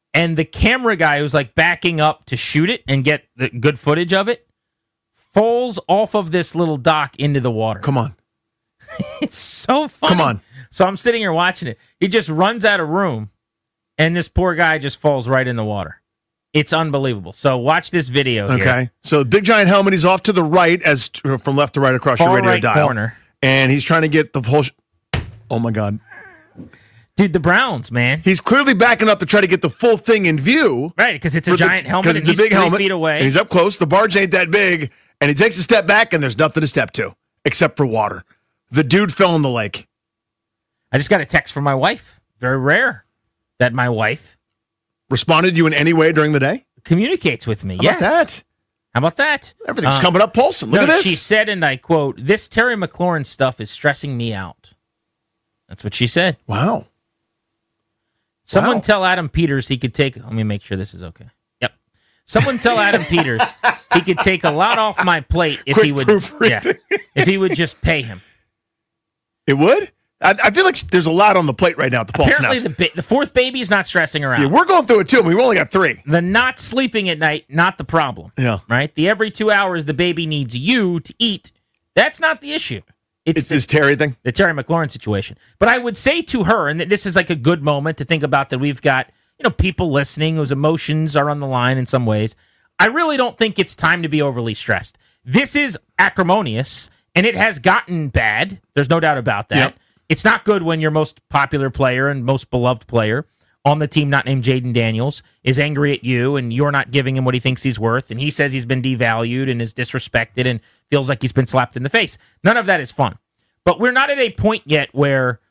and the camera guy who's like backing up to shoot it and get the good footage of it falls off of this little dock into the water. Come on. It's so funny. Come on. So I'm sitting here watching it. He just runs out of room, and this poor guy just falls right in the water. It's unbelievable. So watch this video here. Okay. So big giant helmet. He's off to the right as from left to right across Far your radio right dial. corner. And he's trying to get the whole. Sh- oh my God. Dude, the Browns, man. He's clearly backing up to try to get the full thing in view. Right, because it's a For the- giant helmet 'cause and it's a he's big three helmet, feet away. And he's up close. The barge ain't that big. And he takes a step back, and there's nothing to step to except for water. The dude fell in the lake. I just got a text from my wife. Very rare that my wife Responded to you in any way during the day? communicates with me. How yes. about that? How about that? Everything's Uh, coming up pulsing. Look no, at this. She said, and I quote, "This Terry McLaurin stuff is stressing me out." That's what she said. Wow. Someone Wow. tell Adam Peters he could take. Let me make sure this is okay. Yep. Someone tell Adam Peters he could take a lot off my plate if Quick he would. proofreading. Yeah, if he would just pay him. It would? I, I feel like there's a lot on the plate right now at the Pulse Apparently, House. the ba- the fourth baby is not stressing her out. Yeah, we're going through it too. We've only got three. The not sleeping at night, not the problem. Yeah. Right? The every two hours the baby needs you to eat, that's not the issue. It's, the, this Terry thing. the Terry McLaurin situation. But I would say to her, and this is like a good moment to think about that we've got, you know, people listening whose emotions are on the line in some ways. I really don't think it's time to be overly stressed. This is acrimonious, and it has gotten bad. There's no doubt about that. Yep. It's not good when your most popular player and most beloved player on the team, not named Jaden Daniels, is angry at you and you're not giving him what he thinks he's worth, and he says he's been devalued and is disrespected and feels like he's been slapped in the face. None of that is fun. But we're not at a point yet where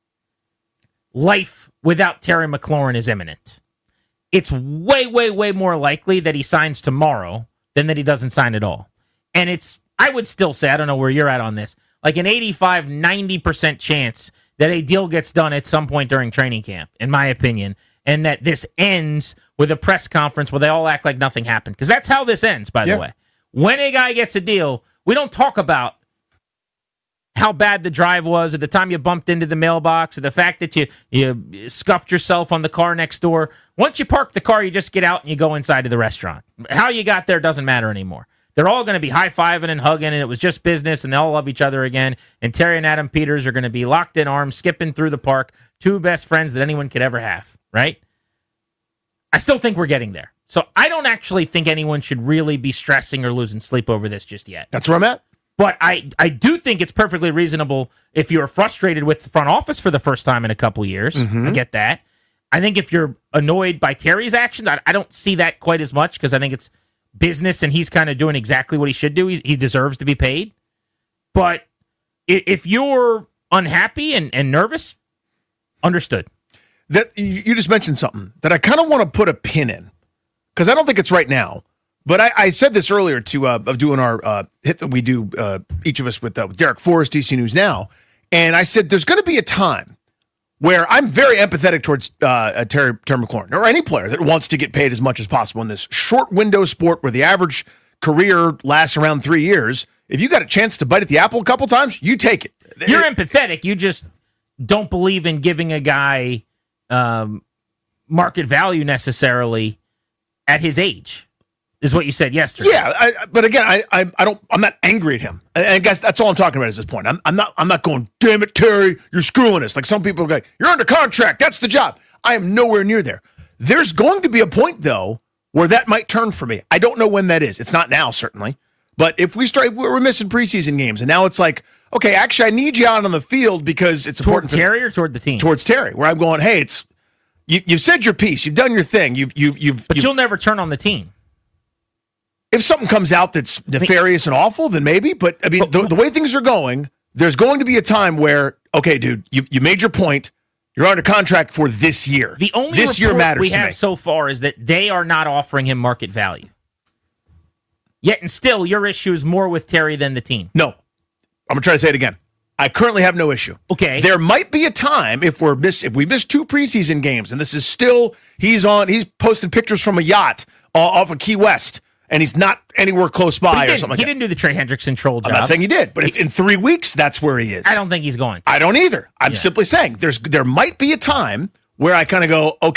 life without Terry McLaurin is imminent. It's way, way, way more likely that he signs tomorrow than that he doesn't sign at all. And it's, I would still say, I don't know where you're at on this, like an eighty-five, ninety percent chance that a deal gets done at some point during training camp, in my opinion, and that this ends with a press conference where they all act like nothing happened. Because that's how this ends, by Yeah. the way. When a guy gets a deal, we don't talk about how bad the drive was, or the time you bumped into the mailbox, or the fact that you, you scuffed yourself on the car next door. Once you park the car, you just get out and you go inside to the restaurant. How you got there doesn't matter anymore. They're all going to be high-fiving and hugging, and it was just business, and they all love each other again. And Terry and Adam Peters are going to be locked in arms, skipping through the park, two best friends that anyone could ever have, right? I still think we're getting there. So I don't actually think anyone should really be stressing or losing sleep over this just yet. That's where I'm at. But I, I do think it's perfectly reasonable if you're frustrated with the front office for the first time in a couple years. Mhm. I get that. I think if you're annoyed by Terry's actions, I, I don't see that quite as much because I think it's business and he's kind of doing exactly what he should do. He, he deserves to be paid. But i- if you're unhappy and, and nervous, understood. That you you just mentioned something that I kind of want to put a pin in because I don't think it's right now. But I, I said this earlier to uh, of doing our uh, hit that we do uh, each of us with, uh, with Derek Forrest, D C News Now, and I said there's going to be a time where I'm very empathetic towards uh, Terry, Terry McLaurin or any player that wants to get paid as much as possible in this short window sport where the average career lasts around three years. If you got a chance to bite at the apple a couple times, you take it. You're empathetic. You just don't believe in giving a guy um, market value necessarily at his age. Is what you said yesterday. Yeah, I, but again, I, I I don't. I'm not angry at him. And I guess that's all I'm talking about at this point. I'm, I'm not. I'm not going. Damn it, Terry, you're screwing us. Like some people are going. You're under contract. That's the job. I am nowhere near there. There's going to be a point though where that might turn for me. I don't know when that is. It's not now, certainly. But if we start, we're missing preseason games, and now it's like, okay, actually, I need you out on the field because it's Toward important. for- Terry or toward the team? Towards Terry, where I'm going. Hey, it's you. You've said your piece. You've done your thing. You've you've you've. But you've, you'll never turn on the team. If something comes out that's nefarious and awful, then maybe. But I mean, the, the way things are going, there's going to be a time where, okay, dude, you, you made your point. You're under contract for this year. The only this year report matters we to have me. so far is that they are not offering him market value. Yet and still, your issue is more with Terry than the team. No, I'm gonna try to say it again. I currently have no issue. Okay, there might be a time if we're miss if we miss two preseason games, and this is still he's on. He's posting pictures from a yacht uh, off of Key West. And he's not anywhere close But he by or didn't- something like he that. didn't do the Trey Hendrickson troll job. I'm not saying he did, but if in three weeks that's where he is. I don't think he's going to. I don't either. I'm Yeah. simply saying there's there might be a time where I kind of go, okay,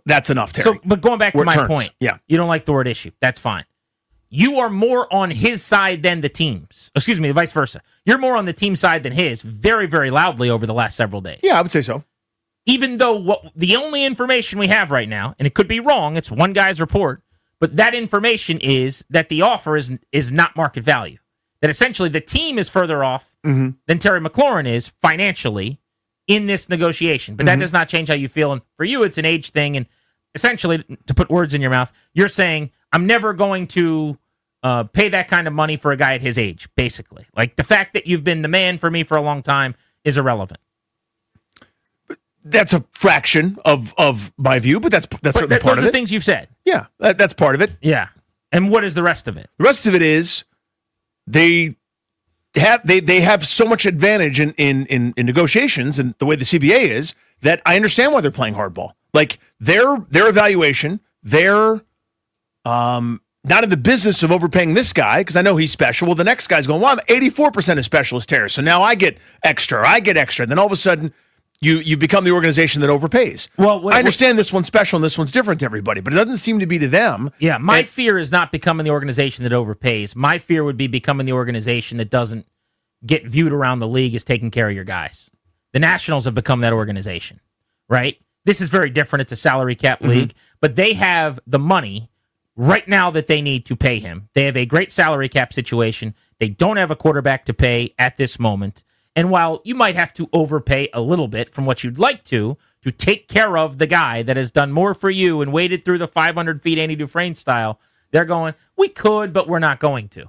that's enough, Terry. So, but going back to Where it my turns. point, Yeah. you don't like the word issue. That's fine. You are more on his side than the team's. Excuse me, vice versa. You're more on the team side than his very, very loudly over the last several days. Yeah, I would say so. Even though what the only information we have right now, and it could be wrong, it's one guy's report, but that information is that the offer is is not market value. That essentially the team is further off Mm-hmm. than Terry McLaurin is financially in this negotiation. But that Mhm. does not change how you feel. And for you, it's an age thing. And essentially, to put words in your mouth, you're saying, I'm never going to uh, pay that kind of money for a guy at his age, basically. Like the fact that you've been the man for me for a long time is irrelevant. That's a fraction of of my view, but that's that's But certainly th- part those of are it. things you've said. Yeah, that, that's part of it. Yeah. And what is the rest of it? The rest of it is they have they they have so much advantage in in in, in negotiations and the way the C B A is that I understand why they're playing hardball. Like their their evaluation, they're um not in the business of overpaying this guy because I know he's special. Well, the next guy's going, well, I'm eighty-four percent as special as Terry, so now I get extra. I get extra. And then all of a sudden, you you become the organization that overpays. Well, what, I understand this one's special and this one's different to everybody, but it doesn't seem to be to them. Yeah, my And- fear is not becoming the organization that overpays. My fear would be becoming the organization that doesn't get viewed around the league as taking care of your guys. The Nationals have become that organization, right? This is very different. It's a salary cap Mhm. league, but they have the money right now that they need to pay him. They have a great salary cap situation. They don't have a quarterback to pay at this moment. And while you might have to overpay a little bit from what you'd like to, to take care of the guy that has done more for you and waded through the five hundred feet Andy Dufresne style, they're going, we could, but we're not going to.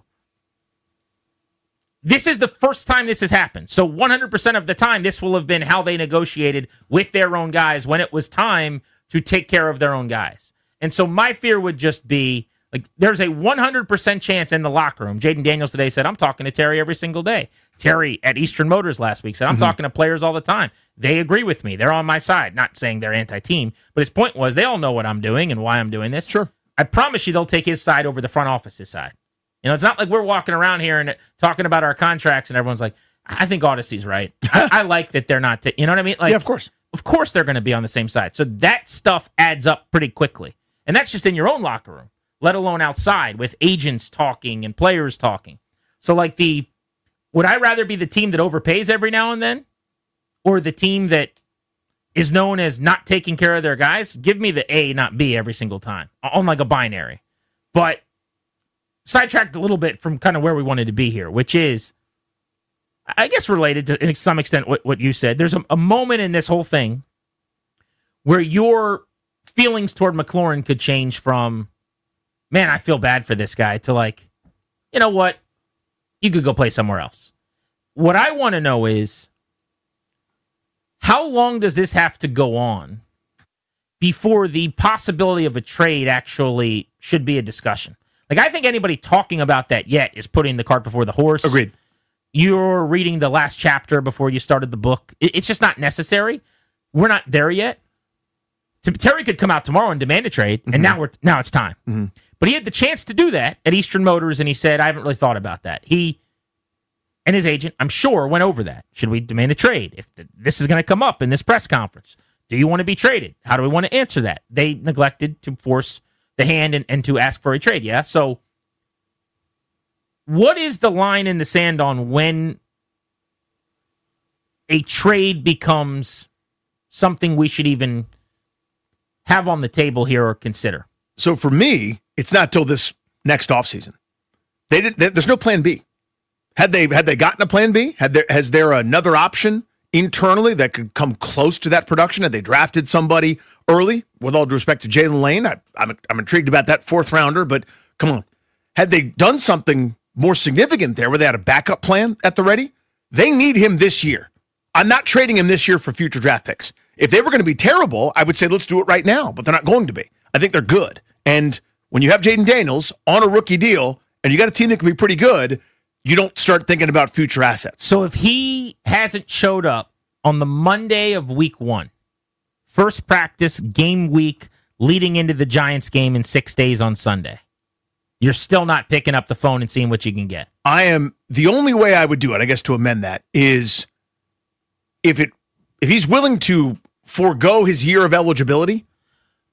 This is the first time this has happened. So one hundred percent of the time, this will have been how they negotiated with their own guys when it was time to take care of their own guys. And so my fear would just be, like, there's a one hundred percent chance in the locker room. Jaden Daniels today said, I'm talking to Terry every single day. Terry at Eastern Motors last week said, I'm Mhm. talking to players all the time. They agree with me. They're on my side. Not saying they're anti-team, but his point was they all know what I'm doing and why I'm doing this. Sure. I promise you they'll take his side over the front office's side. You know, it's not like we're walking around here and talking about our contracts and everyone's like, I think Odyssey's right. I, I like that they're not, t-. you know what I mean? Like, Yeah, of course. Of course they're going to be on the same side. So that stuff adds up pretty quickly. And that's just in your own locker room, let alone outside with agents talking and players talking. So, like, the would I rather be the team that overpays every now and then or the team that is known as not taking care of their guys? Give me the A, not B every single time on like a binary. But sidetracked a little bit from kind of where we wanted to be here, which is, I guess, related to some extent what, what you said. There's a, a moment in this whole thing where your feelings toward McLaurin could change from, man, I feel bad for this guy, to like, you know what? You could go play somewhere else. What I want to know is, how long does this have to go on before the possibility of a trade actually should be a discussion? Like, I think anybody talking about that yet is putting the cart before the horse. Agreed. You're reading the last chapter before you started the book. It- It's just not necessary. We're not there yet. T- Terry could come out tomorrow and demand a trade, and Mhm. now we're now it's time. Mm-hmm. But he had the chance to do that at Eastern Motors, and he said, I haven't really thought about that. He and his agent, I'm sure, went over that. Should we demand a trade? If the, this is going to come up in this press conference, do you want to be traded? How do we want to answer that? They neglected to force the hand and, and to ask for a trade, yeah? So what is the line in the sand on when a trade becomes something we should even have on the table here or consider? So for me, it's not till this next offseason. They did. They, there's no plan B. Had they had they gotten a plan B? Had there has there another option internally that could come close to that production? Had they drafted somebody early? With all due respect to Jalen Lane, I, I'm I'm intrigued about that fourth rounder. But come on, had they done something more significant there, where they had a backup plan at the ready? They need him this year. I'm not trading him this year for future draft picks. If they were going to be terrible, I would say let's do it right now. But they're not going to be. I think they're good. And when you have Jaden Daniels on a rookie deal and you got a team that can be pretty good, you don't start thinking about future assets. So if he hasn't showed up on the Monday of week one, first practice, game week, leading into the Giants game in six days on Sunday, you're still not picking up the phone and seeing what you can get. I am, the only way I would do it, I guess, to amend that is if it if he's willing to forego his year of eligibility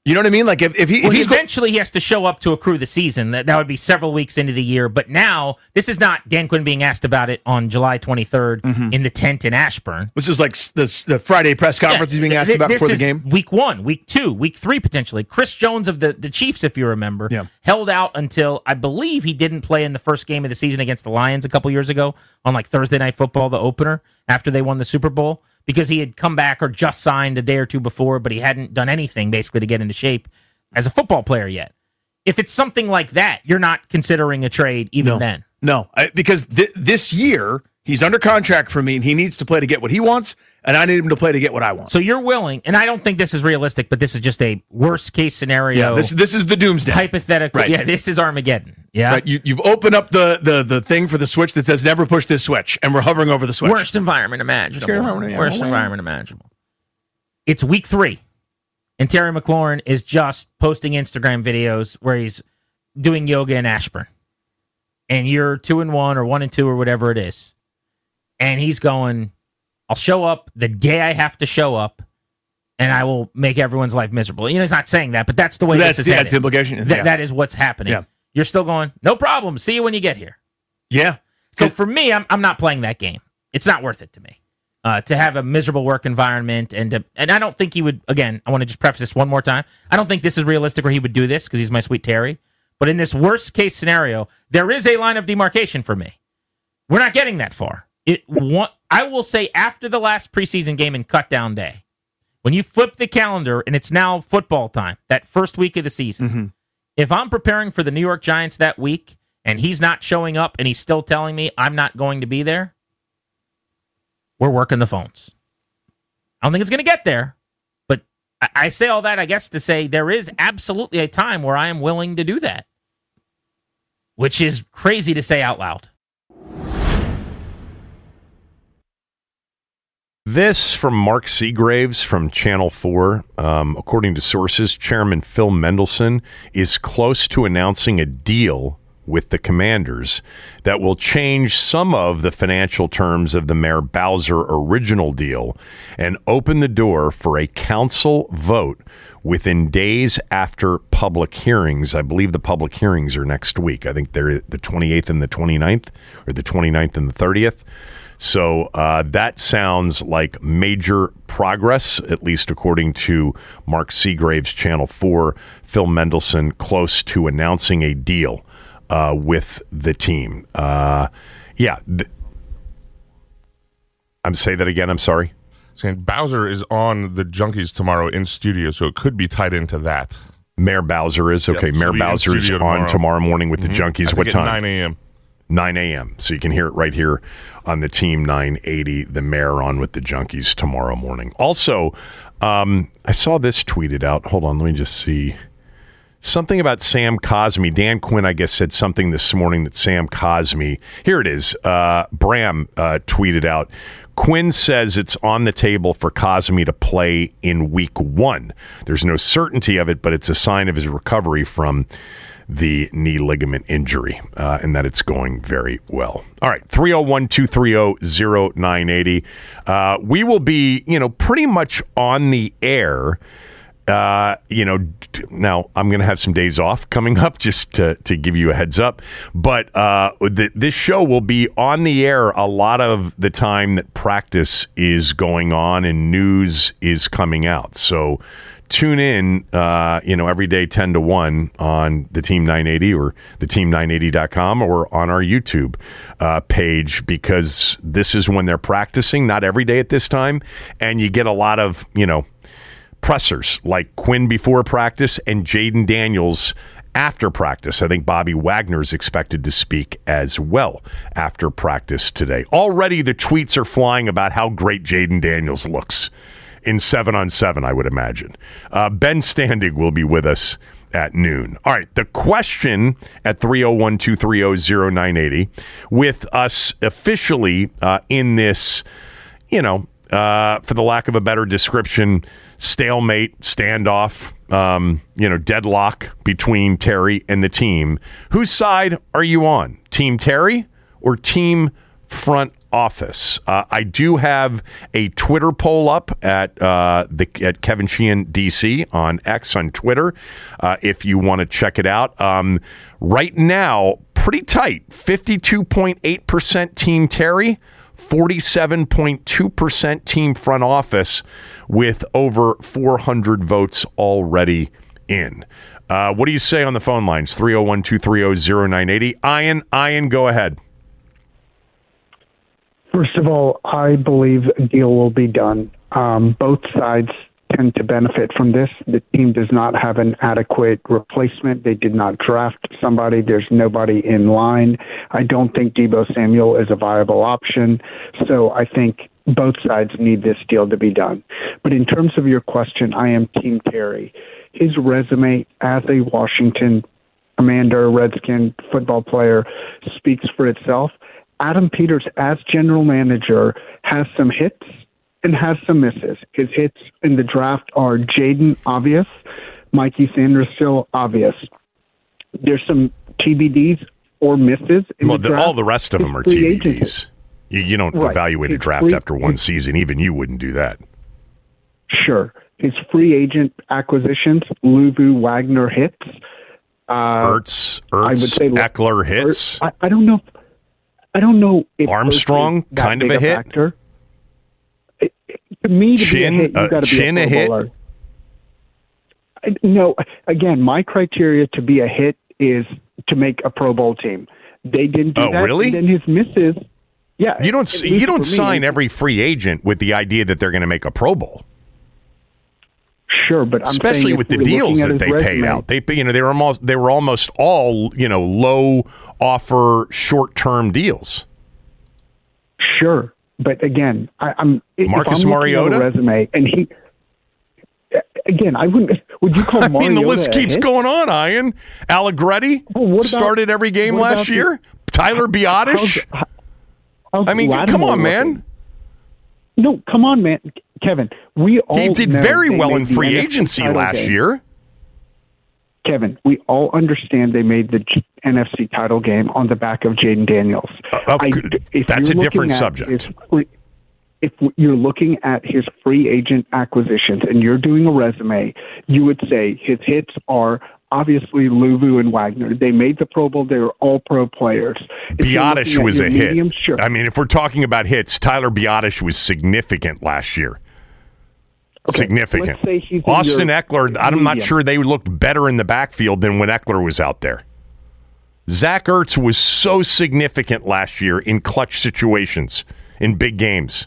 You know what I mean? Like if, if he if well, he's eventually go- he has to show up to accrue the season. That that would be several weeks into the year. But now this is not Dan Quinn being asked about it on July twenty-third mm-hmm. in the tent in Ashburn. This is like the, the Friday press conference yeah, he's being asked th- about before the game. Week one, week two, week three potentially. Chris Jones of the, the Chiefs, if you remember, yeah. held out until I believe he didn't play in the first game of the season against the Lions a couple years ago on like Thursday Night Football, the opener after they won the Super Bowl, because he had come back or just signed a day or two before, but he hadn't done anything basically to get into shape as a football player yet. If it's something like that, you're not considering a trade even no, then. No, I, because th- this year he's under contract for me and he needs to play to get what he wants, and I need him to play to get what I want. So you're willing, and I don't think this is realistic, but this is just a worst case scenario. Yeah, this this is the doomsday. Hypothetical. Right. Yeah, this is Armageddon. Yeah. Right. You, you've opened up the, the the thing for the switch that says never push this switch, and we're hovering over the switch. Worst environment imaginable. Environment, yeah, Worst well, environment imaginable. It's week three. And Terry McLaurin is just posting Instagram videos where he's doing yoga in Ashburn. And you're two and one or one and two or whatever it is. And he's going, I'll show up the day I have to show up, and I will make everyone's life miserable. You know, he's not saying that, but that's the way that's this is the, headed. That's the implication. Th- yeah. That is what's happening. Yeah. You're still going, no problem. See you when you get here. Yeah. So for me, I'm I'm not playing that game. It's not worth it to me. Uh, to have a miserable work environment, and to, and I don't think he would, again, I want to just preface this one more time. I don't think this is realistic where he would do this because he's my sweet Terry. But in this worst case scenario, there is a line of demarcation for me. We're not getting that far. It I will say after the last preseason game in cutdown day, when you flip the calendar and it's now football time, that first week of the season, mm-hmm. if I'm preparing for the New York Giants that week and he's not showing up and he's still telling me I'm not going to be there, we're working the phones. I don't think it's going to get there, but I, I say all that, I guess, to say there is absolutely a time where I am willing to do that, which is crazy to say out loud. This from Mark Seagraves from Channel four. Um, according to sources, Chairman Phil Mendelssohn is close to announcing a deal with the Commanders that will change some of the financial terms of the Mayor Bowser original deal and open the door for a council vote within days after public hearings. I believe the public hearings are next week. I think they're the twenty-eighth and the twenty-ninth, or the twenty-ninth and the thirtieth. So uh, that sounds like major progress, at least according to Mark Seagraves, Channel four. Phil Mendelssohn close to announcing a deal uh, with the team. Uh, yeah. Th- I'm say that again. I'm sorry. Saying Bowser is on the Junkies tomorrow in studio, so it could be tied into that. Mayor Bowser is? Okay, yep, Mayor Bowser is tomorrow. on tomorrow morning with mm-hmm. the Junkies. I think what time? At nine a.m. nine a.m. So you can hear it right here on the Team nine eighty, the Mayor on with the Junkies tomorrow morning. Also, um, I saw this tweeted out. Hold on, let me just see. Something about Sam Cosmi. Dan Quinn, I guess, said something this morning that Sam Cosmi. Here it is. Uh, Bram uh, tweeted out. Quinn says it's on the table for Cosmi to play in week one. There's no certainty of it, but it's a sign of his recovery from the knee ligament injury, uh, and that it's going very well. All right, three oh one, two three oh, oh nine eight oh. Uh, we will be, you know, pretty much on the air. Uh, you know, d- now I'm going to have some days off coming up, just to, to give you a heads up. But uh, th- this show will be on the air a lot of the time that practice is going on and news is coming out. So tune in, uh, you know, every day ten to one on the Team nine eighty or the team nine eighty dot com or on our YouTube uh, page, because this is when they're practicing, not every day at this time. And you get a lot of, you know, pressers like Quinn before practice and Jaden Daniels after practice. I think Bobby Wagner is expected to speak as well after practice today. Already the tweets are flying about how great Jaden Daniels looks in seven on seven, I would imagine. Uh, Ben Standig will be with us at noon. All right, the question at three oh one, two three oh, oh nine eight oh, with us officially uh, in this, you know, uh, for the lack of a better description, stalemate, standoff, um, you know, deadlock between Terry and the team. Whose side are you on? Team Terry or team front office. Uh, I do have a Twitter poll up at uh, the at Kevin Sheehan D C on X on Twitter. Uh, if you want to check it out, um, right now pretty tight. fifty-two point eight percent Team Terry, forty-seven point two percent Team Front Office, with over four hundred votes already in. Uh, what do you say on the phone lines? three oh one, two three oh, oh nine eight oh. Ian, Ian, go ahead. First of all, I believe a deal will be done. Um, both sides tend to benefit from this. The team does not have an adequate replacement. They did not draft somebody. There's nobody in line. I don't think Deebo Samuel is a viable option. So I think both sides need this deal to be done. But in terms of your question, I am Team Terry. His resume as a Washington Commander, Redskin football player speaks for itself. Adam Peters, as general manager, has some hits and has some misses. His hits in the draft are Jaden, obvious. Mikey Sanders, still obvious. There's some T B Ds or misses in well, the draft. All the rest of them are T B Ds. You, you don't right. evaluate a draft free, after one season. Even you wouldn't do that. Sure. His free agent acquisitions, Luvu, Wagner hits. Uh, Ertz, Ertz, I would say Eckler hits. I, I don't know. I don't know if Armstrong, kind of a hit. Factor. It, it, to me, to Chin, be a hit, you got to be Chin a, a hit. Bowler. I, no, again, my criteria to be a hit is to make a Pro Bowl team. They didn't do oh, that. really? And then his misses. Yeah, you don't. You don't sign me, every free agent with the idea that they're going to make a Pro Bowl. Sure, but I'm especially with the deals that they resume, paid out, they you know they were almost they were almost all you know low offer short term deals. Sure, but again, I, I'm Marcus if I'm Mariota at a resume, and he again, I wouldn't. Would you call? I Mariota mean, the list keeps hit? going on. Ian Allegretti well, about, started every game last the, year. Tyler Biadasz. How's, how's I mean, Lattimore come on, looking? man. No, come on, man. Kevin, we all he did know very they well in made free the agency N F C last game. year. Kevin, we all understand they made the N F C title game on the back of Jaden Daniels. Uh, I, that's a different at subject. Free, if you're looking at his free agent acquisitions and you're doing a resume, you would say his hits are obviously Luvu and Wagner. They made the Pro Bowl. They were all pro players. Biadasz was a medium, hit. Sure. I mean, if we're talking about hits, Tyler Biadasz was significant last year. Okay, significant. let's say he's in Austin your Eckler, I'm medium. not sure they looked better in the backfield than when Eckler was out there. Zach Ertz was so significant last year in clutch situations, in big games.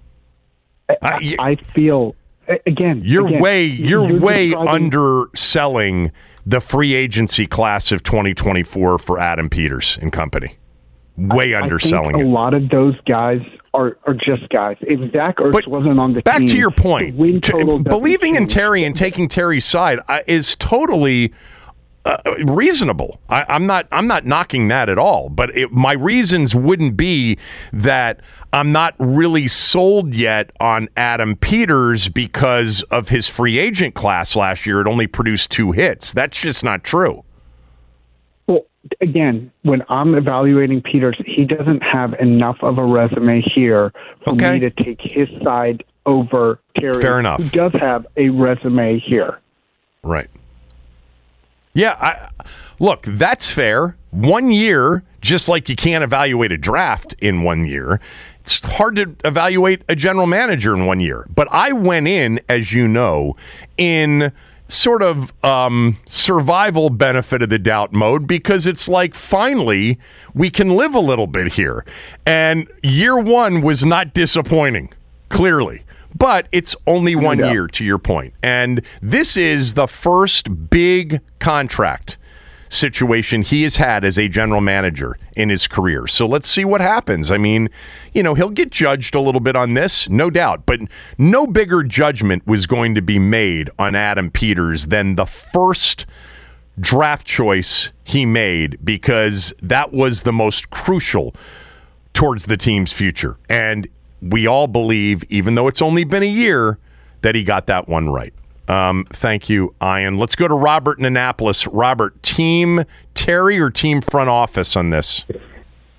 I, I feel again. You're again, way you're, you're way describing- underselling the free agency class of twenty twenty-four for Adam Peters and company. Way I, underselling I think it. A lot of those guys are, are just guys. If Zach Ertz But wasn't on the back team, to your point, the win total doesn't believing in change. Terry and taking Terry's side uh, is totally uh, reasonable. I, I'm not. I'm not knocking that at all. But it, my reasons wouldn't be that I'm not really sold yet on Adam Peters because of his free agent class last year. It only produced two hits. That's just not true. Well, again, when I'm evaluating Peters, he doesn't have enough of a resume here for Okay. me to take his side over Terry. Fair enough. Who does have a resume here? Right. Yeah, I, look, that's fair. One year, just like you can't evaluate a draft in one year, it's hard to evaluate a general manager in one year. But I went in, as you know, in sort of um, survival benefit of the doubt mode because it's like, finally, we can live a little bit here. And year one was not disappointing, clearly. But it's only one doubt. year, to your point. And this is the first big contract situation he has had as a general manager in his career. So let's see what happens. I mean, you know, he'll get judged a little bit on this, no doubt. But no bigger judgment was going to be made on Adam Peters than the first draft choice he made, because that was the most crucial towards the team's future. And we all believe, even though it's only been a year, that he got that one right. Um, thank you, Ian. Let's go to Robert in Annapolis. Robert, team Terry or team front office on this?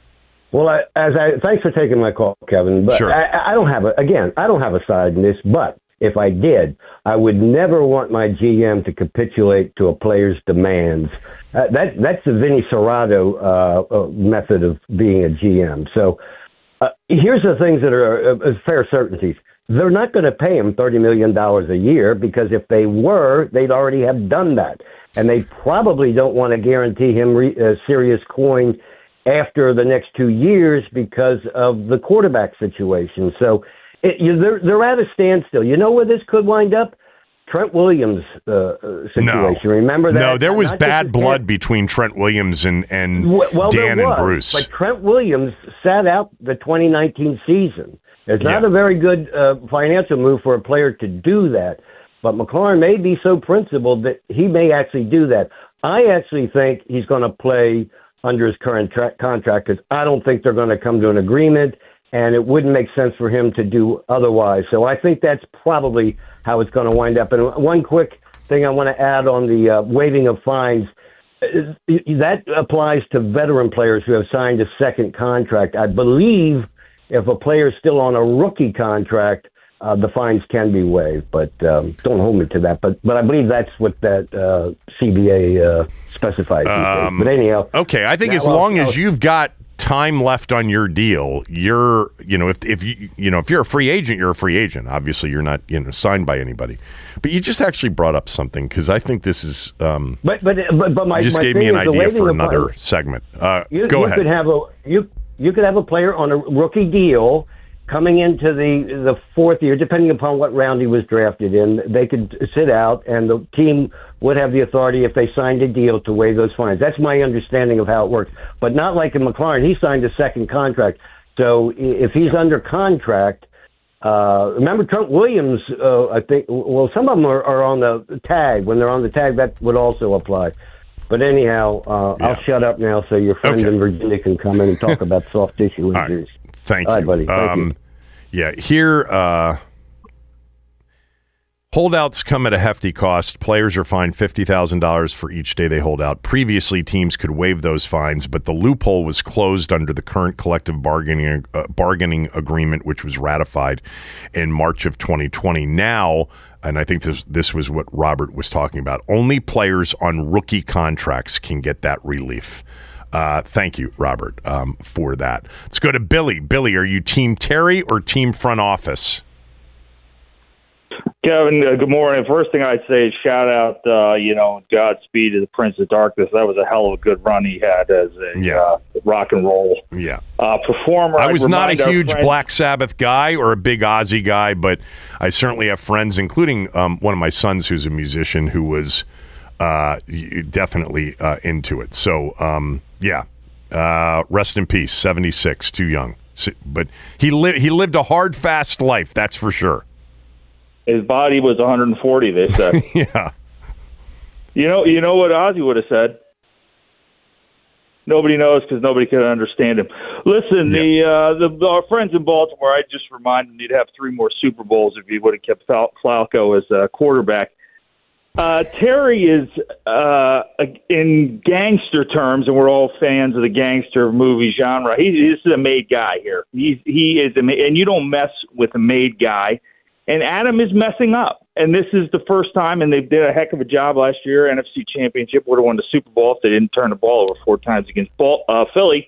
Well, I, as I thanks for taking my call, Kevin. But Sure. I, I don't have a again. I don't have a side in this. But if I did, I would never want my G M to capitulate to a player's demands. Uh, that that's the Vinny Serrato uh, uh, method of being a G M. So uh, here's the things that are uh, fair certainties. They're not going to pay him thirty million dollars a year, because if they were, they'd already have done that. And they probably don't want to guarantee him re- uh, serious coin after the next two years because of the quarterback situation. So it, you, they're, they're at a standstill. You know where this could wind up? Trent Williams uh, situation. No. Remember that? No, there was Not bad just blood him. between Trent Williams and, and Well, Dan there was, and Bruce. but Trent Williams sat out the twenty nineteen season. It's not Yeah. a very good uh, financial move for a player to do that. But McLaurin may be so principled that he may actually do that. I actually think he's going to play under his current tra- contract, because I don't think they're going to come to an agreement, and it wouldn't make sense for him to do otherwise. So I think that's probably how it's going to wind up. And one quick thing I want to add on the uh, waiving of fines, uh, that applies to veteran players who have signed a second contract. I believe if a player is still on a rookie contract, uh, the fines can be waived, but um, don't hold me to that. But but I believe that's what that uh, C B A uh, specifies. Um, but anyhow, okay, I think now as I'll- long I'll- as you've got time left on your deal, you're, you know, if if you you know if you're a free agent, you're a free agent. Obviously, you're not, you know, signed by anybody. But you just actually brought up something, because I think this is. Um, But but but, but my you just my gave thing me an is the idea waiving for of another fines- segment. Uh, You, go you ahead. could have a you you could have a player on a rookie deal coming into the the fourth year, depending upon what round he was drafted in. They could sit out, and the team would have the authority, if they signed a deal, to waive those fines. That's my understanding of how it works. But not like in McLaurin. He signed a second contract, so i- if he's under contract. Uh, remember Trent Williams, uh, I think, well, some of them are, are on the tag. When they're on the tag, that would also apply. But anyhow, uh, I'll shut up now so your friend in Virginia can come in and talk about soft tissue injuries. Thank All you. right, buddy. Thank um, Yeah, here, uh, holdouts come at a hefty cost. Players are fined fifty thousand dollars for each day they hold out. Previously, teams could waive those fines, but the loophole was closed under the current collective bargaining uh, bargaining agreement, which was ratified in March of twenty twenty. Now, and I think this this was what Robert was talking about, only players on rookie contracts can get that relief. Uh, thank you, Robert, um, for that. Let's go to Billy. Billy, are you Team Terry or Team Front Office? Kevin, uh, good morning. First thing I'd say is shout out, uh, you know, Godspeed to the Prince of Darkness. That was a hell of a good run he had as a Yeah. uh, rock and roll Yeah. uh, performer. I I'd was not remind a our huge friends- Black Sabbath guy or a big Ozzy guy, but I certainly have friends, including um, one of my sons who's a musician who was uh, definitely uh, into it. So, um, yeah, uh, rest in peace, seventy-six, too young. So, but he, li- he lived a hard, fast life, that's for sure. His body was one hundred forty, they said. Yeah. You know, you know what Ozzy would have said? Nobody knows because nobody can understand him. Listen, the, uh, the our friends in Baltimore, I just remind them he'd have three more Super Bowls if he would have kept Fal- Falco as a quarterback. Uh, Terry is, uh, in gangster terms, and we're all fans of the gangster movie genre, he, he's a made guy here. He's, he is, a, ma- and you don't mess with a made guy. And Adam is messing up. And this is the first time, and they did a heck of a job last year. N F C Championship, would have won the Super Bowl if they didn't turn the ball over four times against ball, uh, Philly.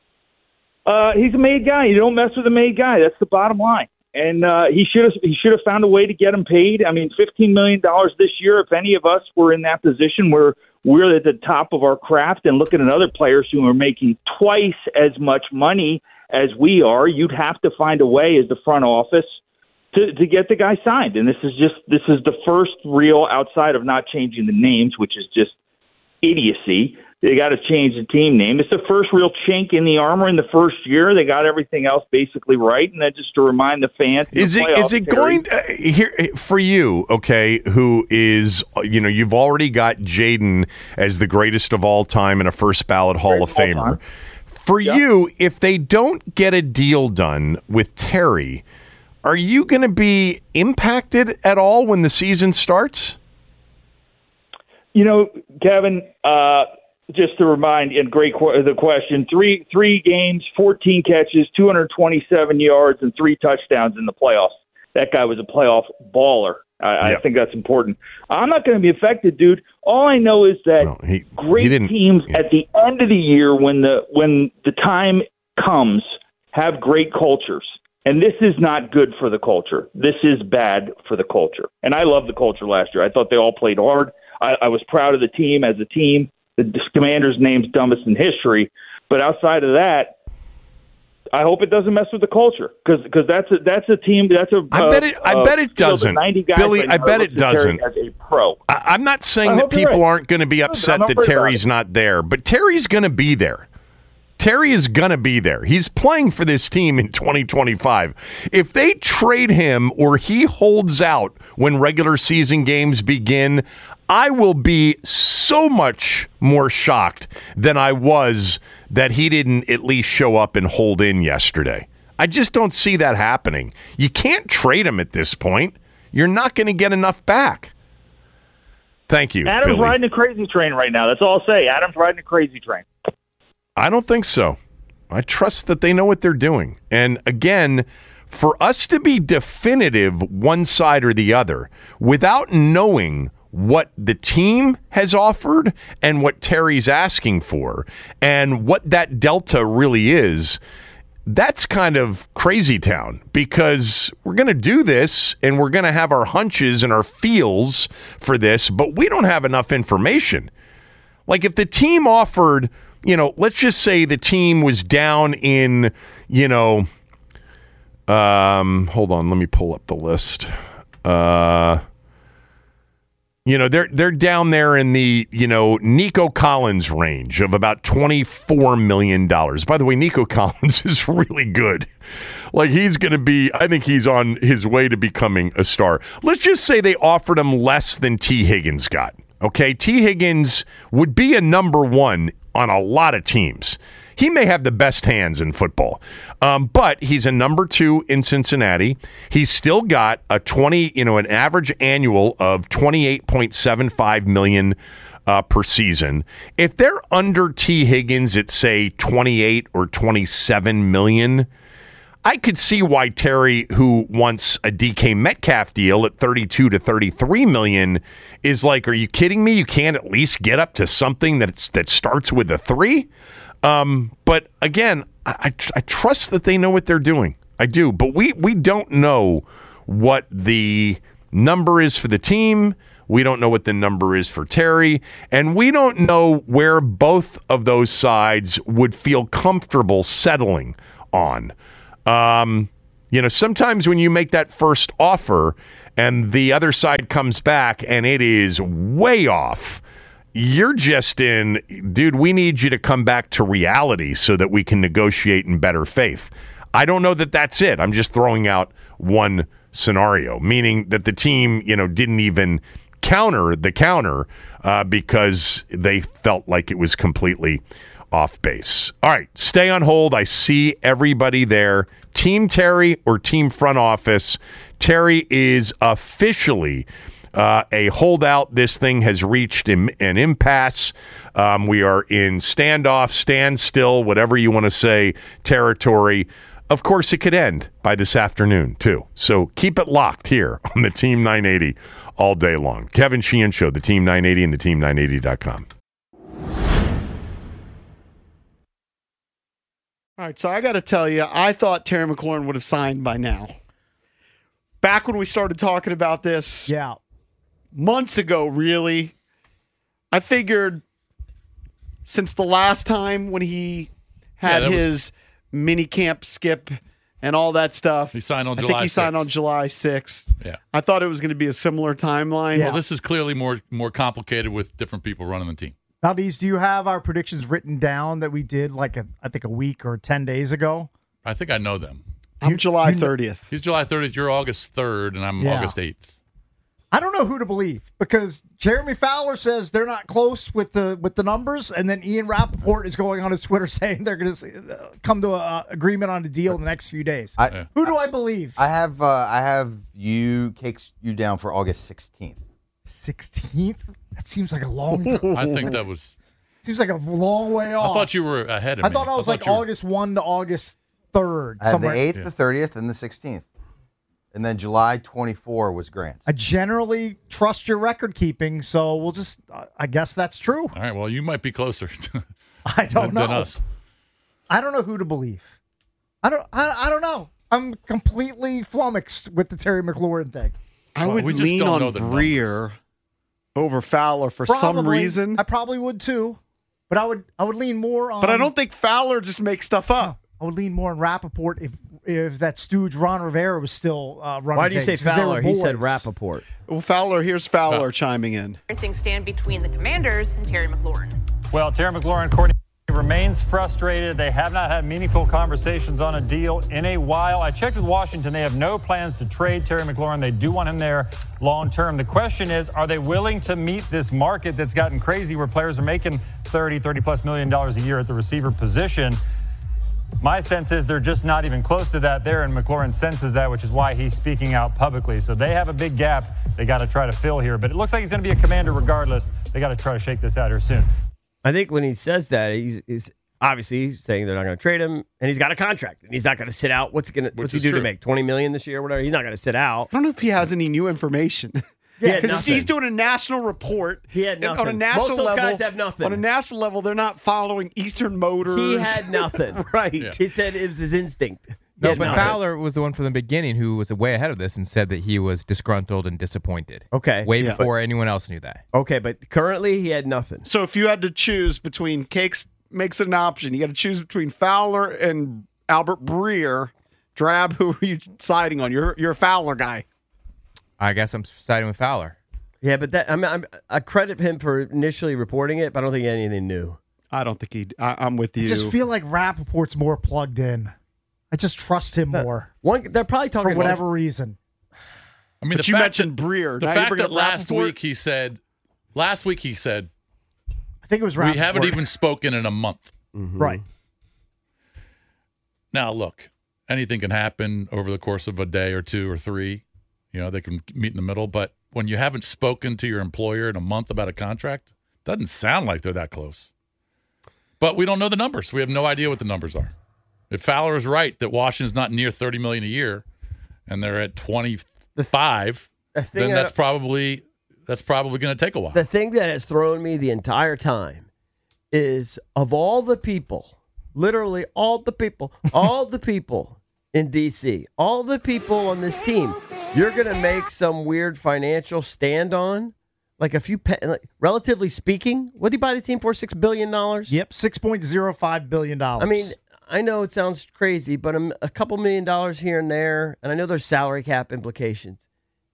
Uh, he's a made guy. You don't mess with a made guy. That's the bottom line. And uh, he should have he should have found a way to get him paid. I mean, fifteen million dollars this year. If any of us were in that position where we're at the top of our craft and looking at other players who are making twice as much money as we are, you'd have to find a way as the front office to, to get the guy signed. And this is just this is the first real, outside of not changing the names, which is just idiocy. They got to change the team name. It's the first real chink in the armor in the first year. They got everything else basically right, and then just to remind the fans, Is the it is playoffs, it Terry, going uh, here for you? Okay, who is uh, you know you've already got Jaden as the greatest of all time and a first ballot Hall of Famer. For you, if they don't get a deal done with Terry, are you going to be impacted at all when the season starts? You know, Kevin, uh, just to remind, and great qu- the question, three three games, fourteen catches, two hundred twenty-seven yards, and three touchdowns in the playoffs. That guy was a playoff baller. I, Yeah. I think that's important. I'm not going to be affected, dude. All I know is that No, he- great he didn't- teams at the end of the year, when the when the time comes, have great cultures. And this is not good for the culture. This is bad for the culture. And I love the culture last year. I thought they all played hard. I, I was proud of the team as a team. The Commanders' name's dumbest in history. But outside of that, I hope it doesn't mess with the culture, because that's a that's a team that's a. I bet it. I uh, bet it field of doesn't, ninety guys Billy. right I now bet that it looks at Terry doesn't. As a pro, I, I'm not saying I that hope you're people right. aren't going to be upset I'm not that worried about Terry's not there, but Terry's going to be there. Terry is going to be there. He's playing for this team in twenty twenty-five. If they trade him or he holds out when regular season games begin, I will be so much more shocked than I was that he didn't at least show up and hold in yesterday. I just don't see that happening. You can't trade him at this point. You're not going to get enough back. Thank you, Adam's Billy. riding a crazy train right now. That's all I'll say. Adam's riding a crazy train. I don't think so. I trust that they know what they're doing. And again, for us to be definitive one side or the other without knowing what the team has offered and what Terry's asking for and what that delta really is, that's kind of crazy town, because we're going to do this and we're going to have our hunches and our feels for this, but we don't have enough information. Like if the team offered, you know, let's just say the team was down in, you know, um, hold on, let me pull up the list. Uh, you know, they're they're down there in the, you know, Nico Collins range of about twenty-four million dollars. By the way, Nico Collins is really good. Like he's going to be, I think he's on his way to becoming a star. Let's just say they offered him less than T. Higgins got. Okay, T. Higgins would be a number one on a lot of teams. He may have the best hands in football, um, but he's a number two in Cincinnati. He's still got a twenty, you know, an average annual of twenty-eight point seven five million uh, per season. If they're under T. Higgins at say twenty-eight or twenty-seven million, I could see why Terry, who wants a D K Metcalf deal at thirty-two to thirty-three million, is like, are you kidding me? You can't at least get up to something that's that starts with a three? Um, but again, I, I, I trust that they know what they're doing. I do, but we we don't know what the number is for the team. We don't know what the number is for Terry, and we don't know where both of those sides would feel comfortable settling on. Um, you know, sometimes when you make that first offer and the other side comes back and it is way off, you're just in, dude, we need you to come back to reality so that we can negotiate in better faith. I don't know that that's it. I'm just throwing out one scenario, meaning that the team, you know, didn't even counter the counter uh, because they felt like it was completely off base. All right, stay on hold. I see everybody there. Team Terry or team front office. Terry is officially uh, a holdout. This thing has reached an, an impasse. Um, we are in standoff, standstill, whatever you want to say, territory. Of course, it could end by this afternoon, too. So keep it locked here on the Team nine eighty all day long. Kevin Sheehan Show, the Team nine eighty and the team nine eighty dot com. All right, so I got to tell you, I thought Terry McLaurin would have signed by now. Back when we started talking about this, yeah, months ago, really, I figured since the last time when he had Yeah, that was- his mini camp skip and all that stuff, He signed on I July think he signed on sixth. July sixth. Yeah. I thought it was going to be a similar timeline. Well, this is clearly more more complicated with different people running the team. Now, these, do you have our predictions written down that we did like a, I think a week or ten days ago? I think I know them. I'm July thirtieth. He's July thirtieth. You're August third, and I'm Yeah. August eighth. I don't know who to believe because Jeremy Fowler says they're not close with the with the numbers, and then Ian Rappaport is going on his Twitter saying they're going to come to an agreement on a deal in the next few days. I- who do I believe? I have uh, I have you cakes you down for August sixteenth. sixteenth? That seems like a long time. I think that was Seems like a long way off. I thought you were ahead of I me. thought I was thought like you were- August first to August third. I have the somewhere. eighth, the thirtieth, and the sixteenth. And then July twenty-fourth was Grant's. I generally trust your record keeping, so we'll just, I guess that's true. All right. Well, you might be closer. I don't than, know. Than us. I don't know who to believe. I don't. I, I don't know. I'm completely flummoxed with the Terry McLaurin thing. I Well, would we just lean don't know on the Breer over Fowler for some Probably. reason. I probably would too, but I would. I would lean more on. But I don't think Fowler just makes stuff up. I would lean more on Rappaport if if that stooge Ron Rivera was still uh, running. Why do you say things, 'cause they were Fowler? He said boys. Rappaport. Well, Fowler, here's Fowler chiming in. Things stand between the Commanders and Terry McLaurin. Well, Terry McLaurin, Courtney remains frustrated. They have not had meaningful conversations on a deal in a while. I checked with Washington. They have no plans to trade Terry McLaurin. They do want him there long term. The question is, are they willing to meet this market that's gotten crazy where players are making thirty, thirty plus million dollars a year at the receiver position? My sense is they're just not even close to that there, and McLaurin senses that, which is why he's speaking out publicly. So they have a big gap they got to try to fill here. But it looks like he's going to be a Commander regardless. They got to try to shake this out here soon. I think when he says that, he's, he's obviously saying they're not going to trade him, and he's got a contract, and he's not going to sit out. What's going to what's he is do true. to make twenty million this year or whatever? He's not going to sit out. I don't know if he has any new information. He had because nothing. he's doing a national report. He had and On a nothing. national Most of those level, guys have nothing. On a national level, they're not following Eastern Motors. He had nothing. right. He said it was his instinct. He No, had but nothing. Fowler was the one from the beginning who was way ahead of this and said that he was disgruntled and disappointed. Okay. Way Yeah. before anyone else knew that. Okay, but currently he had nothing. So if you had to choose between Cakes makes it an option, you got to choose between Fowler and Albert Breer. Drab, who are you siding on? You're you're a Fowler guy. I guess I'm siding with Fowler. Yeah, but that I mean, I'm, I credit him for initially reporting it, but I don't think anything new. I don't think he. I, I'm with you. I just feel like Rappaport's more plugged in. I just trust him more. One, they're probably talking for about- whatever reason. I mean, But the you fact mentioned that, Breer. The Now you fact bring that up last Rappaport? week he said, last week he said, I think it was we Rappaport. haven't even spoken in a month. Right. Now, look, anything can happen over the course of a day or two or three. You know, they can meet in the middle. But when you haven't spoken to your employer in a month about a contract, it doesn't sound like they're that close. But we don't know the numbers. We have no idea what the numbers are. If Fowler is right that Washington's not near thirty million dollars a year and they're at twenty-five, The thing then I- that's probably that's probably going to take a while. The thing that has thrown me the entire time is of all the people, literally all the people, all the people in D C, all the people on this team, you're going to make some weird financial stand on, like a few, pe- like, relatively speaking, what did he buy the team for? Six billion dollars. Yep, six point zero five billion dollars. I mean, I know it sounds crazy, but a, a couple million dollars here and there, and I know there's salary cap implications.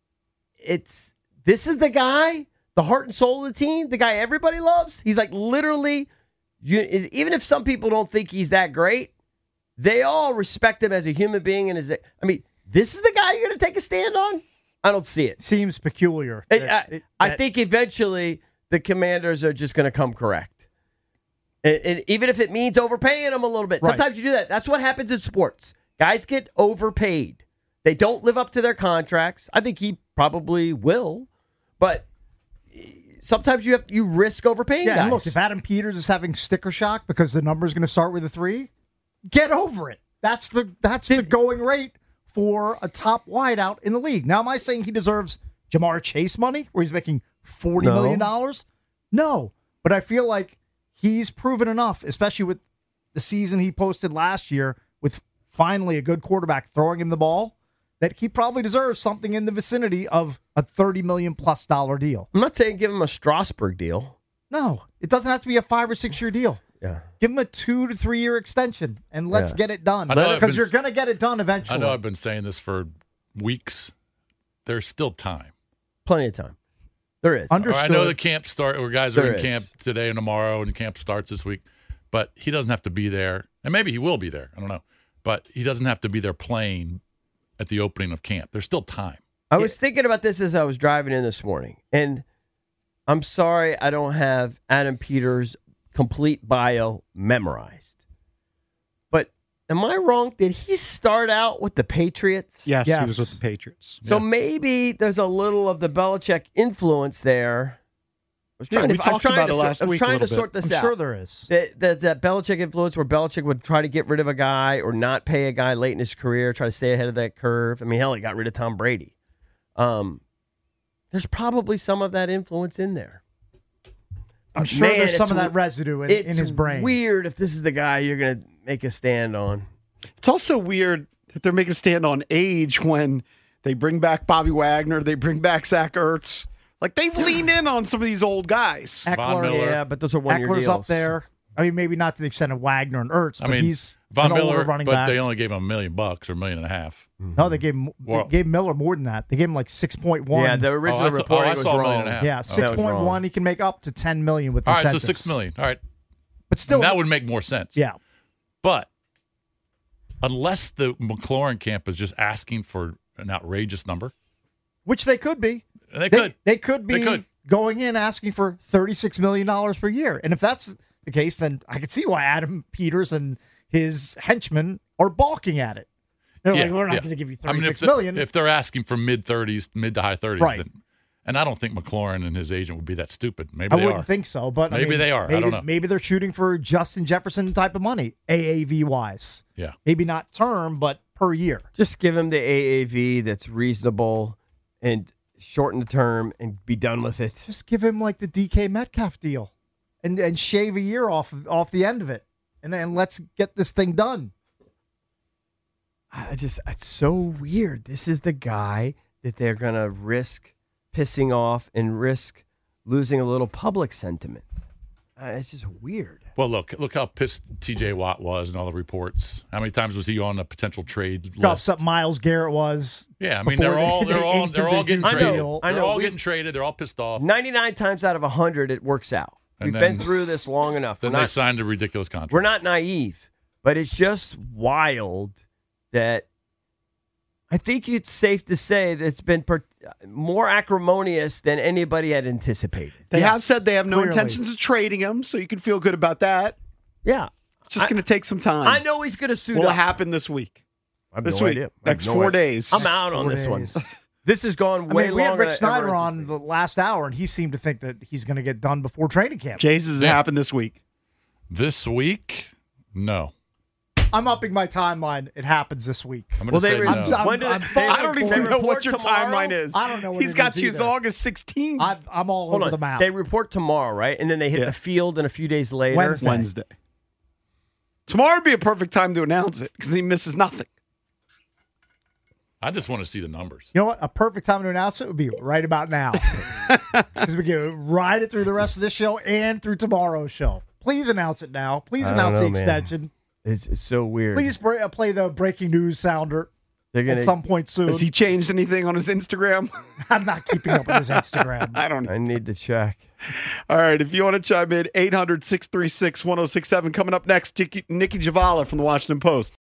It's this is the guy, the heart and soul of the team, the guy everybody loves. He's like literally, you, is- even if some people don't think he's that great, they all respect him as a human being. And as a, I mean, this is the guy you're going to take a stand on? I don't see it. Seems peculiar. I, that- I, it- I that- think eventually the Commanders are just going to come correct. And, and even if it means overpaying them a little bit. Right. Sometimes you do that. That's what happens in sports. Guys get overpaid. They don't live up to their contracts. I think he probably will. But sometimes you have you risk overpaying Yeah, guys. and look, if Adam Peters is having sticker shock because the number is going to start with a three, get over it. That's the that's the going rate for a top wideout in the league. Now, am I saying he deserves Jamar Chase money, where he's making forty No. million dollars? No, but I feel like he's proven enough, especially with the season he posted last year, with finally a good quarterback throwing him the ball, that he probably deserves something in the vicinity of a thirty million plus dollar deal. I'm not saying give him a Strasburg deal. No, it doesn't have to be a five or six year deal. Yeah. Give him a two to three year extension and let's Yeah. get it done. I know I've Because been- you're going to get it done eventually. I know I've been saying this for weeks. There's still time. Plenty of time. There is. Or I know the camp start or guys are There in is. camp today and tomorrow and camp starts this week. But he doesn't have to be there. And maybe he will be there. I don't know. But he doesn't have to be there playing at the opening of camp. There's still time. I was thinking about this as I was driving in this morning, and I'm sorry I don't have Adam Peters' complete bio memorized. But am I wrong? Did he start out with the Patriots? Yes, he was with the Patriots. So maybe there's a little of the Belichick influence there was Yeah, trying we to, I was talked trying about to it sort- last I was week a trying to little sort bit. this I'm out. sure there is. That, that, that Belichick influence where Belichick would try to get rid of a guy or not pay a guy late in his career, try to stay ahead of that curve. I mean, hell, he got rid of Tom Brady. Um, there's probably some of that influence in there. I'm But sure man, there's some it's of that w- residue in, in it's his brain. weird if this is the guy you're going to make a stand on. It's also weird that they're making a stand on age when they bring back Bobby Wagner, they bring back Zach Ertz. Like, they've leaned in on some of these old guys. Eckler, Yeah, but those are one-year Eckler's deals. up there. I mean, maybe not to the extent of Wagner and Ertz, I but mean, he's Von an older Miller, running but back. they only gave him a million bucks or a million and a half. No, they gave him, Well- they gave Miller more than that. They gave him like six point one. Yeah, the original Oh, I thought- reporting oh, I was saw a wrong. million and a half. Yeah, Oh. six point one. He can make up to ten million with All right, incentives. so six million. All right, but still, And that would make more sense. Yeah, but unless the McLaurin camp is just asking for an outrageous number, which they could be. They could. They could be They could. going in asking for thirty-six million dollars per year. And if that's the case, then I can see why Adam Peters and his henchmen are balking at it. They're like, we're not yeah. going to give you I mean, thirty-six if, million. the- if they're asking for mid thirties, mid to high thirties, Right. then, and I don't think McLaurin and his agent would be that stupid. Maybe I they wouldn't are. think so, but I maybe mean, they are. Maybe, I don't know. Maybe they're shooting for Justin Jefferson type of money, A A V wise. Yeah. Maybe not term, but per year. Just give him the A A V that's reasonable and shorten the term and be done with it. Just give him like the D K Metcalf deal, and and shave a year off of, off the end of it, and then let's get this thing done. I just, it's so weird. This is the guy that they're going to risk pissing off and risk losing a little public sentiment. Uh, it's just weird. Well, look, look how pissed T J Watt was and all the reports. How many times was he on a potential trade Look how list? upset Miles Garrett was. Yeah, I mean before they're all they- they're they all inked they're the all getting huge traded. deal. I They're know, all we- getting traded. They're all pissed off. ninety-nine times out of one hundred, it works out. And We've then- been through this long enough. Then We're they not- signed a ridiculous contract. We're not naive, but it's just wild that I think it's safe to say that it's been per- more acrimonious than anybody had anticipated. They have said they have no clearly. intentions of trading him, so you can feel good about that. Yeah. It's just going to take some time. I know he's going to suit Will up. it happen this week? I have This no week. idea. I have Next no four idea. days. I'm out on Four this one. days. This has gone I way mean, we had longer Rich than ever Snyder on the last hour, and he seemed to think that he's going to get done before training camp. Jason's Yeah. happen this week. This week, no. I'm upping my timeline. It happens this week. I'm going to say no. I'm, I'm, When did I'm it- they- I don't they even know report what your tomorrow? timeline is. I don't know what He's it got is you as either. August sixteenth. I'm, I'm all Hold over on. the map. They report tomorrow, right? And then they hit Yeah. the field, and a few days later. Wednesday. Wednesday. Tomorrow would be a perfect time to announce it because he misses nothing. I just want to see the numbers. You know what? A perfect time to announce it would be right about now. Because we can ride it through the rest of this show and through tomorrow's show. Please announce it now. Please I don't announce the know, man. extension. It's, it's so weird. Please br- uh, play the breaking news sounder They're gonna, at some point soon. Has he changed anything on his Instagram? I'm not keeping up with his Instagram. I don't know. I need to check. All right, if you want to chime in, eight hundred, six three six, one oh six seven. Coming up next, Nikki, Nikki Javala from the Washington Post.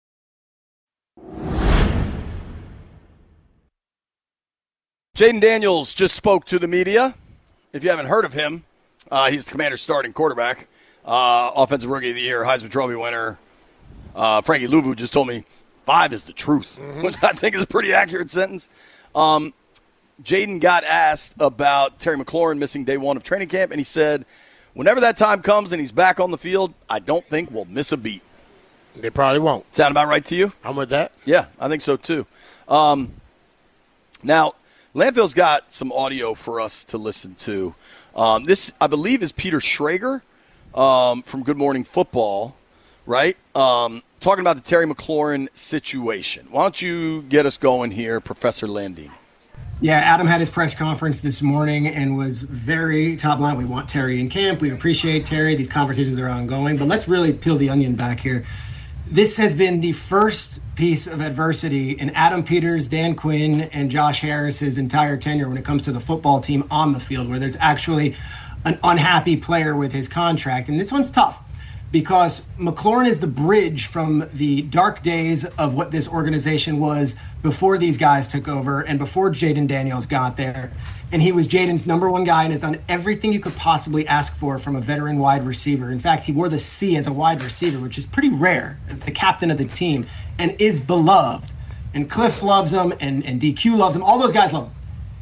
Jaden Daniels just spoke to the media. If you haven't heard of him, uh, he's the Commander's starting quarterback, uh, Offensive Rookie of the Year, Heisman Trophy winner. Uh, Frankie Louvu just told me five is the truth, which I think is a pretty accurate sentence. Um, Jaden got asked about Terry McLaurin missing day one of training camp, and he said, whenever that time comes and he's back on the field, I don't think we'll miss a beat. They probably won't. Sound about right to you? I'm with that. Yeah, I think so too. Um, now, Landfill's got some audio for us to listen to. Um, this, I believe, is Peter Schrager um, from Good Morning Football, right? Um, talking about the Terry McLaurin situation. Why don't you get us going here, Professor Landini? Yeah, Adam had his press conference this morning and was very top line. We want Terry in camp. We appreciate Terry. These conversations are ongoing. But let's really peel the onion back here. This has been the first piece of adversity in Adam Peters, Dan Quinn, and Josh Harris's entire tenure when it comes to the football team on the field, where there's actually an unhappy player with his contract. And this one's tough because McLaurin is the bridge from the dark days of what this organization was before these guys took over and before Jaden Daniels got there. And he was Jaden's number one guy and has done everything you could possibly ask for from a veteran wide receiver. In fact, he wore the C as a wide receiver, which is pretty rare as the captain of the team, and is beloved. And Cliff loves him, and, and D Q loves him. All those guys love him.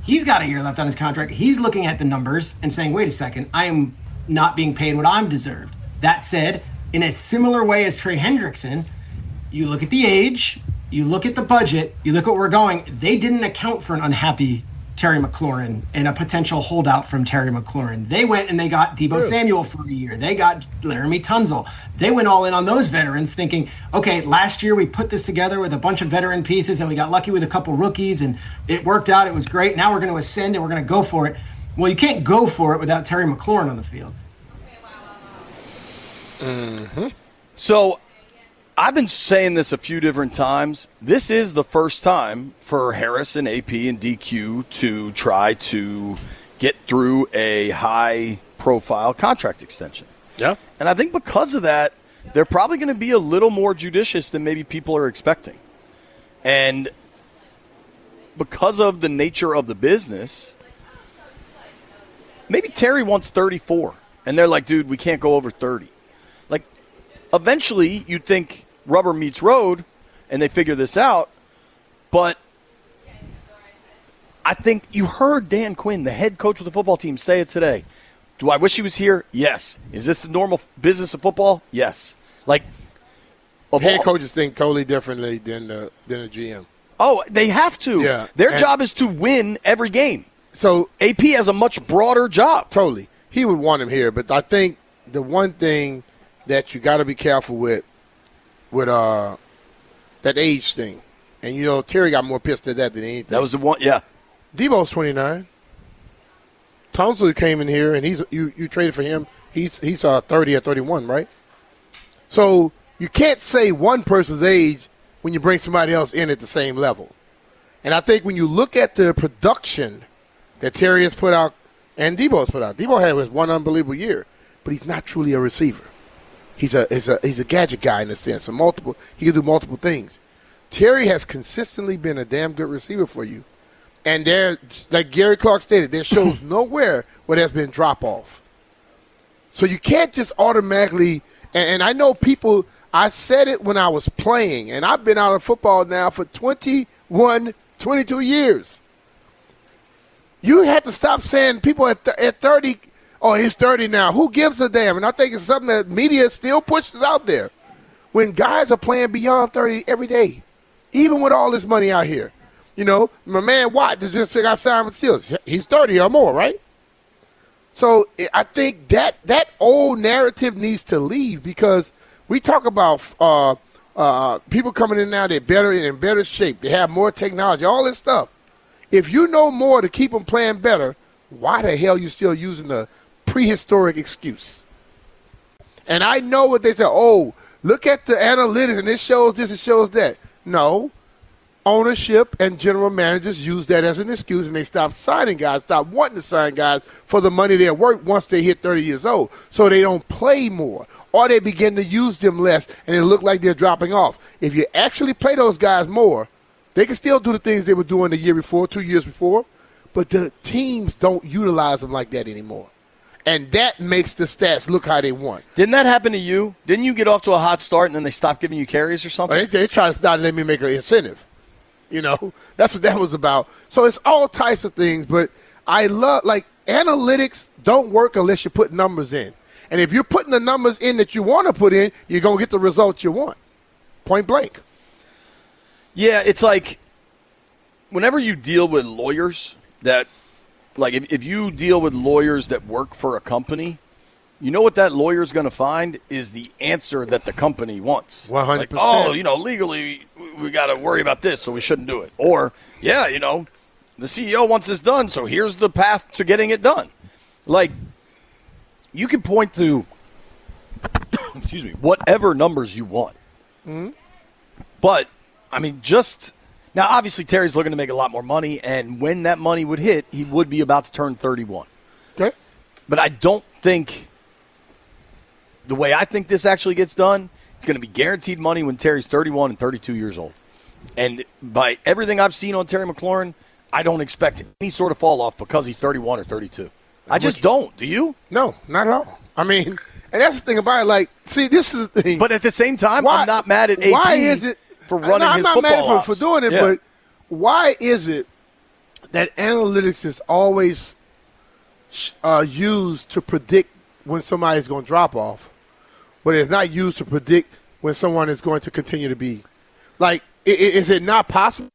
He's got a year left on his contract. He's looking at the numbers and saying, wait a second, I am not being paid what I'm deserved. That said, in a similar way as Trey Hendrickson, you look at the age, you look at the budget, you look at where we're going. They didn't account for an unhappy Terry McLaurin and a potential holdout from Terry McLaurin. They went and they got Deebo Samuel for a year. They got Laramie Tunzel. They went all in on those veterans thinking, okay, last year we put this together with a bunch of veteran pieces and we got lucky with a couple rookies and it worked out. It was great. Now we're going to ascend and we're going to go for it. Well, you can't go for it without Terry McLaurin on the field. Mm-hmm. So I've been saying this a few different times. This is the first time for Harris and A P and D Q to try to get through a high-profile contract extension. Yeah. And I think because of that, they're probably going to be a little more judicious than maybe people are expecting. And because of the nature of the business, maybe Terry wants thirty-four. And they're like, dude, we can't go over thirty. Like, eventually you'd think rubber meets road and they figure this out. But I think you heard Dan Quinn, the head coach of the football team, say it today. Do I wish he was here? Yes. Is this the normal business of football? Yes. Like, of head all- coaches think totally differently than the than a G M. Oh, they have to. Yeah. Their And- job is to win every game. So A P has a much broader job. Totally. He would want him here, but I think the one thing that you got to be careful with, with uh, that age thing, and you know Terry got more pissed at that than anything. That was the one, yeah. Debo's twenty-nine. Tunzel came in here, and he's you, you traded for him. He's he's uh, thirty or thirty-one, right? So you can't say one person's age when you bring somebody else in at the same level. And I think when you look at the production that Terry has put out and Debo has put out, Debo had was one unbelievable year, but he's not truly a receiver. He's a he's a he's a gadget guy in a sense. So multiple he can do multiple things. Terry has consistently been a damn good receiver for you. And there, like Gary Clark stated, there shows nowhere where there's been drop off. So you can't just automatically. And, and I know people. I said it when I was playing, and I've been out of football now for twenty-one, twenty-two years. You had to stop saying people at th- at thirty. Oh, he's thirty now. Who gives a damn? And I think it's something that media still pushes out there. When guys are playing beyond thirty every day, even with all this money out here. You know, my man Watt just got signed with Steelers. He's thirty or more, right? So I think that that old narrative needs to leave because we talk about uh, uh, people coming in now, they're better in better shape. They have more technology, all this stuff. If you know more to keep them playing better, why the hell are you still using the prehistoric excuse? And I know what they say, oh, look at the analytics and it shows this, it shows that. No. Ownership and general managers use that as an excuse, and they stop signing guys, stop wanting to sign guys for the money they're worth once they hit thirty years old, so they don't play more, or they begin to use them less, and it look like they're dropping off. If you actually play those guys more, they can still do the things they were doing the year before, two years before, but the teams don't utilize them like that anymore. And that makes the stats look how they want. Didn't that happen to you? Didn't you get off to a hot start and then they stopped giving you carries or something? Well, they, they try to not let me make an incentive. You know, that's what that was about. So it's all types of things, but I love, like, analytics don't work unless you put numbers in. And if you're putting the numbers in that you want to put in, you're going to get the results you want. Point blank. Yeah, it's like whenever you deal with lawyers that, like, if, if you deal with lawyers that work for a company, you know what that lawyer's going to find is the answer that the company wants. one hundred percent. Like, oh, you know, legally we got to worry about this, so we shouldn't do it. Or, yeah, you know, the C E O wants this done, so here's the path to getting it done. Like, you can point to, excuse me, whatever numbers you want. Mm-hmm. But, I mean, just – now, obviously, Terry's looking to make a lot more money, and when that money would hit, he would be about to turn thirty-one. Okay. But I don't think – the way I think this actually gets done, it's going to be guaranteed money when Terry's thirty-one and thirty-two years old. And by everything I've seen on Terry McLaurin, I don't expect any sort of fall off because he's thirty-one or thirty-two. I just don't. Do you? No, not at all. I mean, and that's the thing about it. Like, see, this is the thing. But at the same time, why, I'm not mad at A P why is it, for running no, I'm his not football mad at him ops. for doing it, Yeah. but why is it that analytics is always uh, used to predict when somebody's going to drop off, but it's not used to predict when someone is going to continue to be. Like, is it not possible?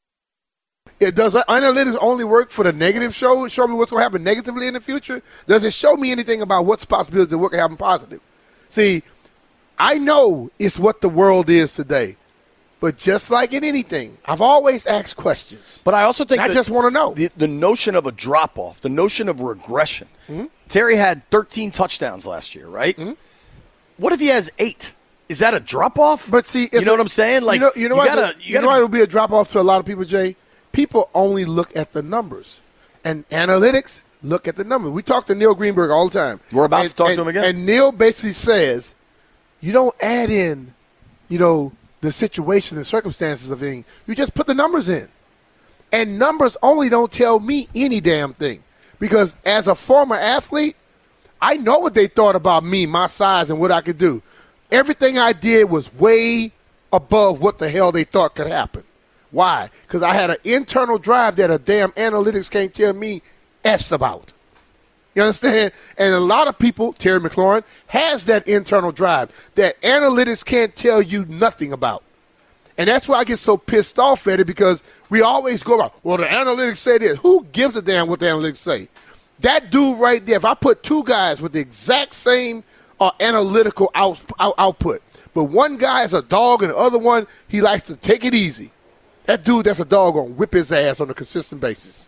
It does analytics only work for the negative show? Show me what's going to happen negatively in the future? Does it show me anything about what's possibilities and what can happen positive? See, I know it's what the world is today. But just like in anything, I've always asked questions. But I also think I just want to know. The, the notion of a drop-off, the notion of regression. Mm-hmm. Terry had thirteen touchdowns last year, right? Mm-hmm. What if he has eight? Is that a drop-off? But see, you know what I'm saying? Like, you know, you know, you why, gotta, you you gotta, know why it'll be a drop-off to a lot of people, Jay? People only look at the numbers. And analytics look at the numbers. We talk to Neil Greenberg all the time. We're about and, to talk and, to him again. And Neil basically says, you don't add in, you know, the situation and circumstances of things. You just put the numbers in. And numbers only don't tell me any damn thing. Because as a former athlete, I know what they thought about me, my size, and what I could do. Everything I did was way above what the hell they thought could happen. Why? Because I had an internal drive that a damn analytics can't tell me S about. You understand? And a lot of people, Terry McLaurin, has that internal drive that analytics can't tell you nothing about. And that's why I get so pissed off at it, because we always go about, well, the analytics say this. Who gives a damn what the analytics say? That dude right there, if I put two guys with the exact same uh, analytical out, out, output, but one guy is a dog and the other one, he likes to take it easy. That dude that's a dog gonna whip his ass on a consistent basis.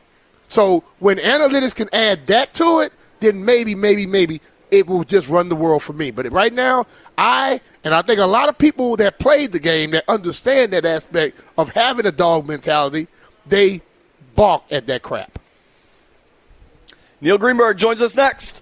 So when analytics can add that to it, then maybe, maybe, maybe it will just run the world for me. But right now, I, and I think a lot of people that played the game that understand that aspect of having a dog mentality, they balk at that crap. Neil Greenberg joins us next.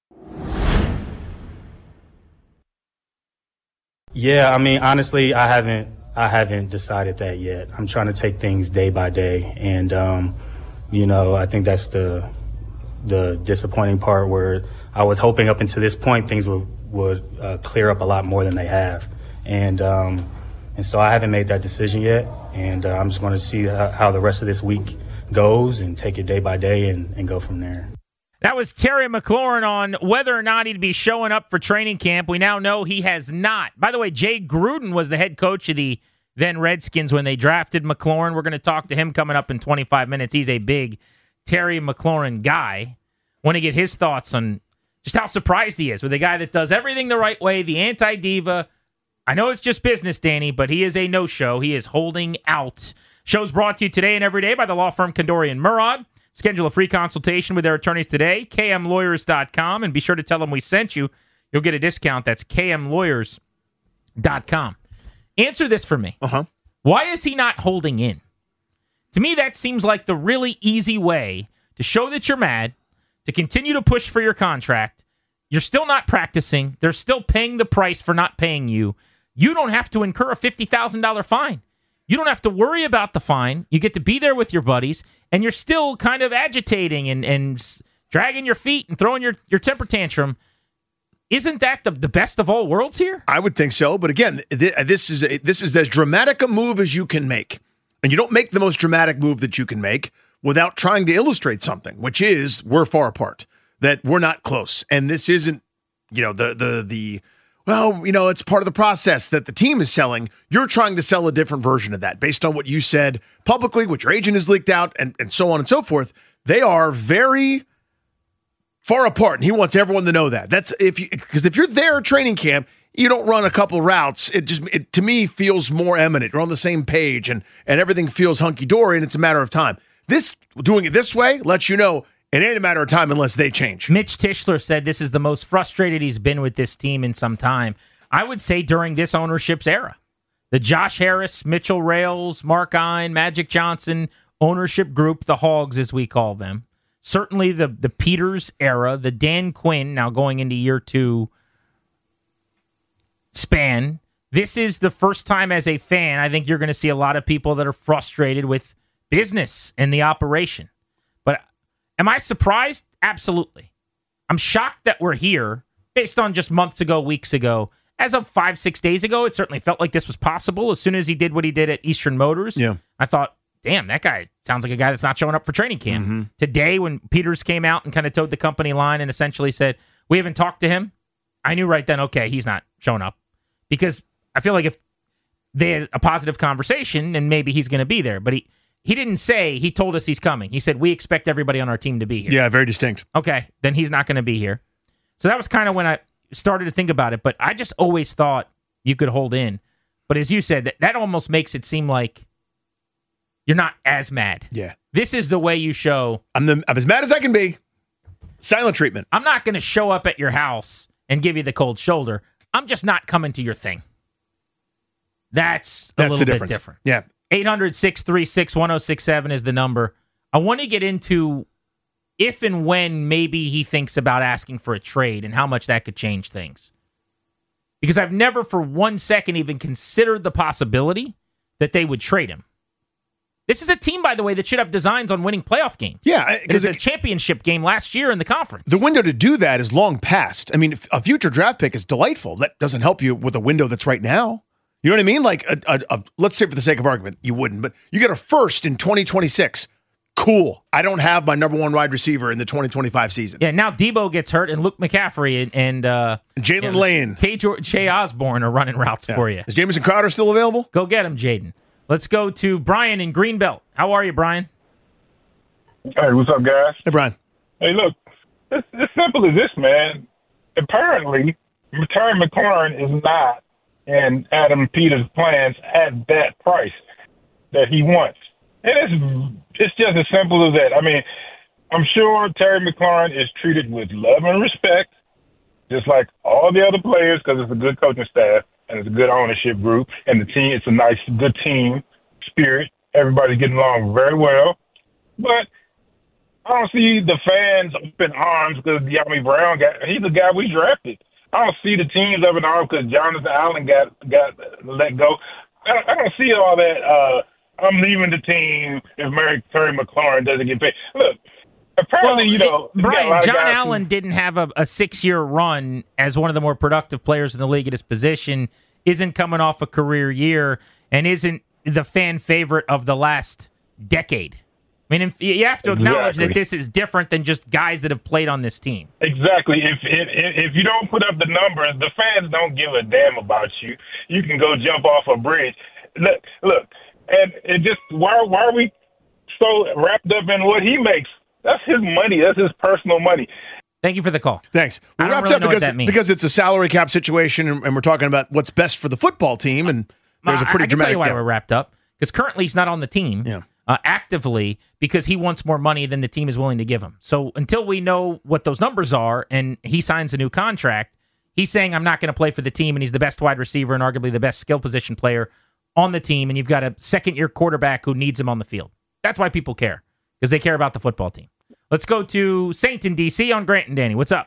Yeah, I mean, honestly, I haven't I haven't decided that yet. I'm trying to take things day by day, and um, you know, I think that's the the disappointing part, where I was hoping up until this point things would would uh, clear up a lot more than they have, and um, and so I haven't made that decision yet, and uh, I'm just going to see how, how the rest of this week goes and take it day by day and, and go from there. That was Terry McLaurin on whether or not he'd be showing up for training camp. We now know he has not. By the way, Jay Gruden was the head coach of the then Redskins when they drafted McLaurin. We're going to talk to him coming up in twenty-five minutes. He's a big Terry McLaurin guy. Want to get his thoughts on just how surprised he is with a guy that does everything the right way, the anti-diva. I know it's just business, Danny, but he is a no-show. He is holding out. Show's brought to you today and every day by the law firm Kondori and Murad. Schedule a free consultation with their attorneys today, k m lawyers dot com, and be sure to tell them we sent you. You'll get a discount. That's k m lawyers dot com. Answer this for me. Uh-huh. Why is he not holding in? To me, that seems like the really easy way to show that you're mad, to continue to push for your contract. You're still not practicing. They're still paying the price for not paying you. You don't have to incur a fifty thousand dollars fine. You don't have to worry about the fine. You get to be there with your buddies, and you're still kind of agitating and, and dragging your feet and throwing your, your temper tantrum. Isn't that the, the best of all worlds here? I would think so. But again, th- this is a, this is as dramatic a move as you can make. And you don't make the most dramatic move that you can make without trying to illustrate something, which is we're far apart, that we're not close. And this isn't, you know, the the the well, you know, it's part of the process that the team is selling. You're trying to sell a different version of that based on what you said publicly, what your agent has leaked out, and, and so on and so forth. They are very far apart, and he wants everyone to know that. That's if you because if you're there at training camp, you don't run a couple routes. It just it, to me feels more eminent. You're on the same page, and and everything feels hunky dory, and it's a matter of time. This doing it this way lets you know it ain't a matter of time unless they change. Mitch Tischler said this is the most frustrated he's been with this team in some time. I would say during this ownership's era. The Josh Harris, Mitchell Rales, Mark Ein, Magic Johnson ownership group, the Hogs as we call them. Certainly the, the Peters era, the Dan Quinn, now going into year two span. This is the first time as a fan, I think you're going to see a lot of people that are frustrated with business and the operation. But am I surprised? Absolutely. I'm shocked that we're here based on just months ago, weeks ago. As of five, six days ago, it certainly felt like this was possible. As soon as he did what he did at Eastern Motors, yeah. I thought damn, that guy sounds like a guy that's not showing up for training camp. Mm-hmm. Today, when Peters came out and kind of towed the company line and essentially said, we haven't talked to him, I knew right then, okay, he's not showing up. Because I feel like if they had a positive conversation, and maybe he's going to be there. But he, he didn't say he told us he's coming. He said, we expect everybody on our team to be here. Yeah, very distinct. Okay, then he's not going to be here. So that was kind of when I started to think about it. But I just always thought you could hold in. But as you said, that, that almost makes it seem like you're not as mad. Yeah. This is the way you show. I'm, the, I'm as mad as I can be. Silent treatment. I'm not going to show up at your house and give you the cold shoulder. I'm just not coming to your thing. That's a That's little the bit difference. different. Yeah. eight hundred, six three six, one oh six seven is the number. I want to get into if and when maybe he thinks about asking for a trade and how much that could change things. Because I've never for one second even considered the possibility that they would trade him. This is a team, by the way, that should have designs on winning playoff games. Yeah. It was a championship game last year in the conference. The window to do that is long past. I mean, a future draft pick is delightful. That doesn't help you with a window that's right now. You know what I mean? Like, a, a, a, let's say for the sake of argument, you wouldn't, but you get a first in twenty twenty-six. Cool. I don't have my number one wide receiver in the twenty twenty-five season. Yeah, now Debo gets hurt, and Luke McCaffrey and, and uh, Jalen you know, Lane, K. George, Jay Osborne are running routes Yeah. for you. Is Jamison Crowder still available? Go get him, Jaden. Let's go to Brian in Greenbelt. How are you, Brian? Hey, what's up, guys? Hey, Brian. Hey, look, it's as simple as this, man. Apparently, Terry McLaurin is not in Adam Peters' plans at that price that he wants. And it's it's just as simple as that. I mean, I'm sure Terry McLaurin is treated with love and respect, just like all the other players, because it's a good coaching staff and it's a good ownership group, and the team, it's a nice, good team spirit. Everybody's getting along very well. But I don't see the fans up in arms because De'Ami Brown got, he's the guy we drafted. I don't see the teams up in arms because Jonathan Allen got got let go. I, I don't see all that. Uh, I'm leaving the team if Mary Terry McLaurin doesn't get paid. Look, apparently, well, you know, it, Brian, John Allen who, didn't have a, a six-year run as one of the more productive players in the league at his position, isn't coming off a career year, and isn't the fan favorite of the last decade. I mean, you have to acknowledge exactly. that this is different than just guys that have played on this team. Exactly. If, if if you don't put up the numbers, the fans don't give a damn about you. You can go jump off a bridge. Look, look, and it just why why are we so wrapped up in what he makes? That's his money. That's his personal money. Thank you for the call. Thanks. I We don't wrapped really up know what because that means. because it's a salary cap situation, and, and we're talking about what's best for the football team, and there's a pretty I, I can tell dramatic you why gap. we're wrapped up. Because currently he's not on the team Yeah. uh, actively because he wants more money than the team is willing to give him. So until we know what those numbers are and he signs a new contract, he's saying, I'm not going to play for the team, and he's the best wide receiver and arguably the best skill position player on the team, and you've got a second-year quarterback who needs him on the field. That's why people care, because they care about the football team. Let's go to Saint in D C on Grant and Danny. What's up?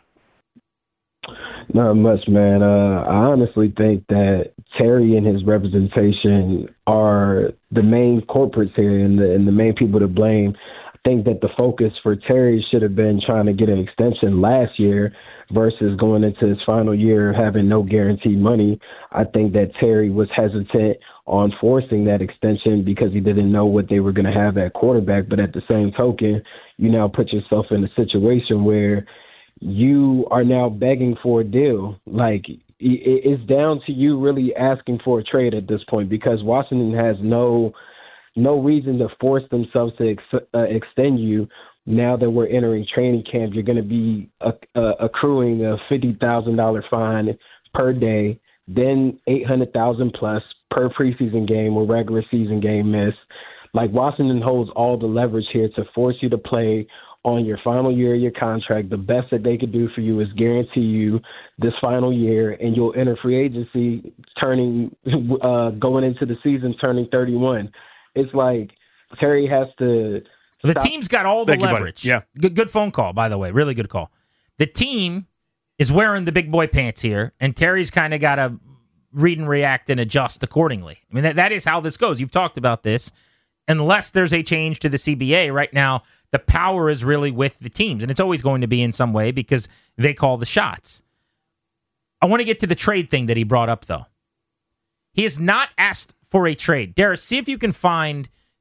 Not much, man. Uh, I honestly think that Terry and his representation are the main corporates here and the, and the main people to blame. I think that the focus for Terry should have been trying to get an extension last year versus going into his final year having no guaranteed money. I think that Terry was hesitant on forcing that extension because he didn't know what they were going to have at quarterback. But at the same token, you now put yourself in a situation where you are now begging for a deal. Like, it's down to you really asking for a trade at this point, because Washington has no no reason to force themselves to ex- uh, extend you. Now that we're entering training camp, you're going to be uh, uh, accruing a fifty thousand dollars fine per day, then eight hundred thousand dollars plus per preseason game or regular season game miss. Like, Washington holds all the leverage here to force you to play on your final year of your contract. The best that they could do for you is guarantee you this final year, and you'll enter free agency turning, uh, going into the season turning thirty-one. It's like Terry has to. The stop. team's got all the Thank you, buddy. leverage. Yeah. Good, good phone call, by the way. Really good call. The team is wearing the big boy pants here, and Terry's kind of got to read and react and adjust accordingly. I mean, that, that is how this goes. You've talked about this. Unless there's a change to the C B A right now, the power is really with the teams, and it's always going to be in some way because they call the shots. I want to get to the trade thing that he brought up, though. He has not asked for a trade. Darius, see if you can find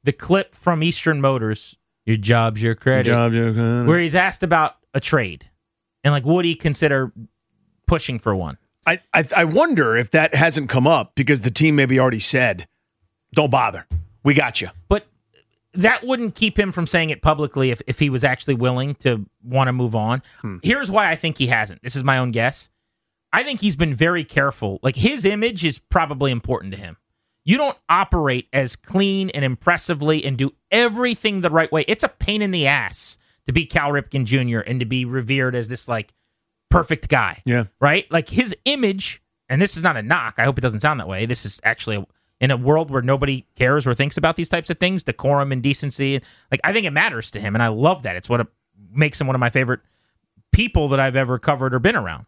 the clip from Eastern Motors, your job's your credit, Your job, your credit. where he's asked about a trade and like would he consider pushing for one? I, I I wonder if that hasn't come up because the team maybe already said, "Don't bother, we got you." But that wouldn't keep him from saying it publicly if, if he was actually willing to want to move on. Hmm. Here's why I think he hasn't. This is my own guess. I think he's been very careful. Like, his image is probably important to him. You don't operate as clean and impressively and do everything the right way. It's a pain in the ass to be Cal Ripken Junior and to be revered as this, like, perfect guy. Yeah. Right? Like, his image, and this is not a knock. I hope it doesn't sound that way. This is actually a, in a world where nobody cares or thinks about these types of things, decorum and decency. Like, I think it matters to him, and I love that. It's what it makes him one of my favorite people that I've ever covered or been around.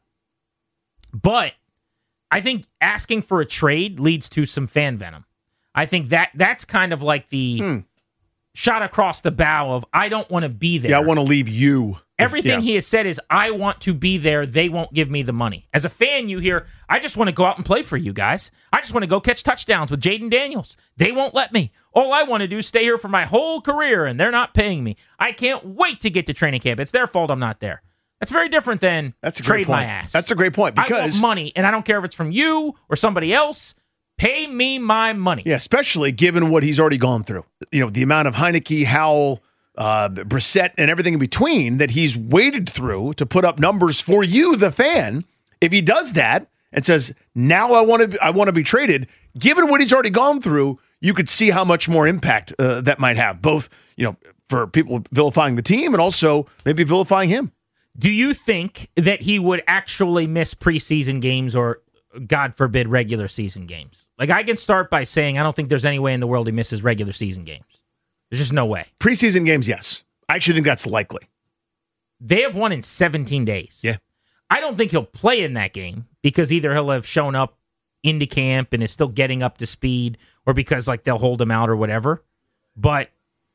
But I think asking for a trade leads to some fan venom. I think that that's kind of like the Hmm. shot across the bow of, I don't want to be there. Yeah, I want to leave you. Everything Yeah. he has said is, I want to be there. They won't give me the money. As a fan, you hear, I just want to go out and play for you guys. I just want to go catch touchdowns with Jaden Daniels. They won't let me. All I want to do is stay here for my whole career, and they're not paying me. I can't wait to get to training camp. It's their fault I'm not there. That's very different than That's a trade great point. my ass. That's a great point I want because money, and I don't care if it's from you or somebody else. Pay me my money. yeah, especially given what he's already gone through. You know, the amount of Heineke, Howell, uh, Brissett, and everything in between that he's waded through to put up numbers for you, the fan. If he does that and says, "Now I want to, I want to be traded," given what he's already gone through, you could see how much more impact uh, that might have, both you know, for people vilifying the team and also maybe vilifying him. Do you think that he would actually miss preseason games or, God forbid, regular season games? Like, I can start by saying I don't think there's any way in the world he misses regular season games. There's just no way. Preseason games, yes. I actually think that's likely. They have won in seventeen days. Yeah. I don't think he'll play in that game because either he'll have shown up into camp and is still getting up to speed, or because like they'll hold him out or whatever. But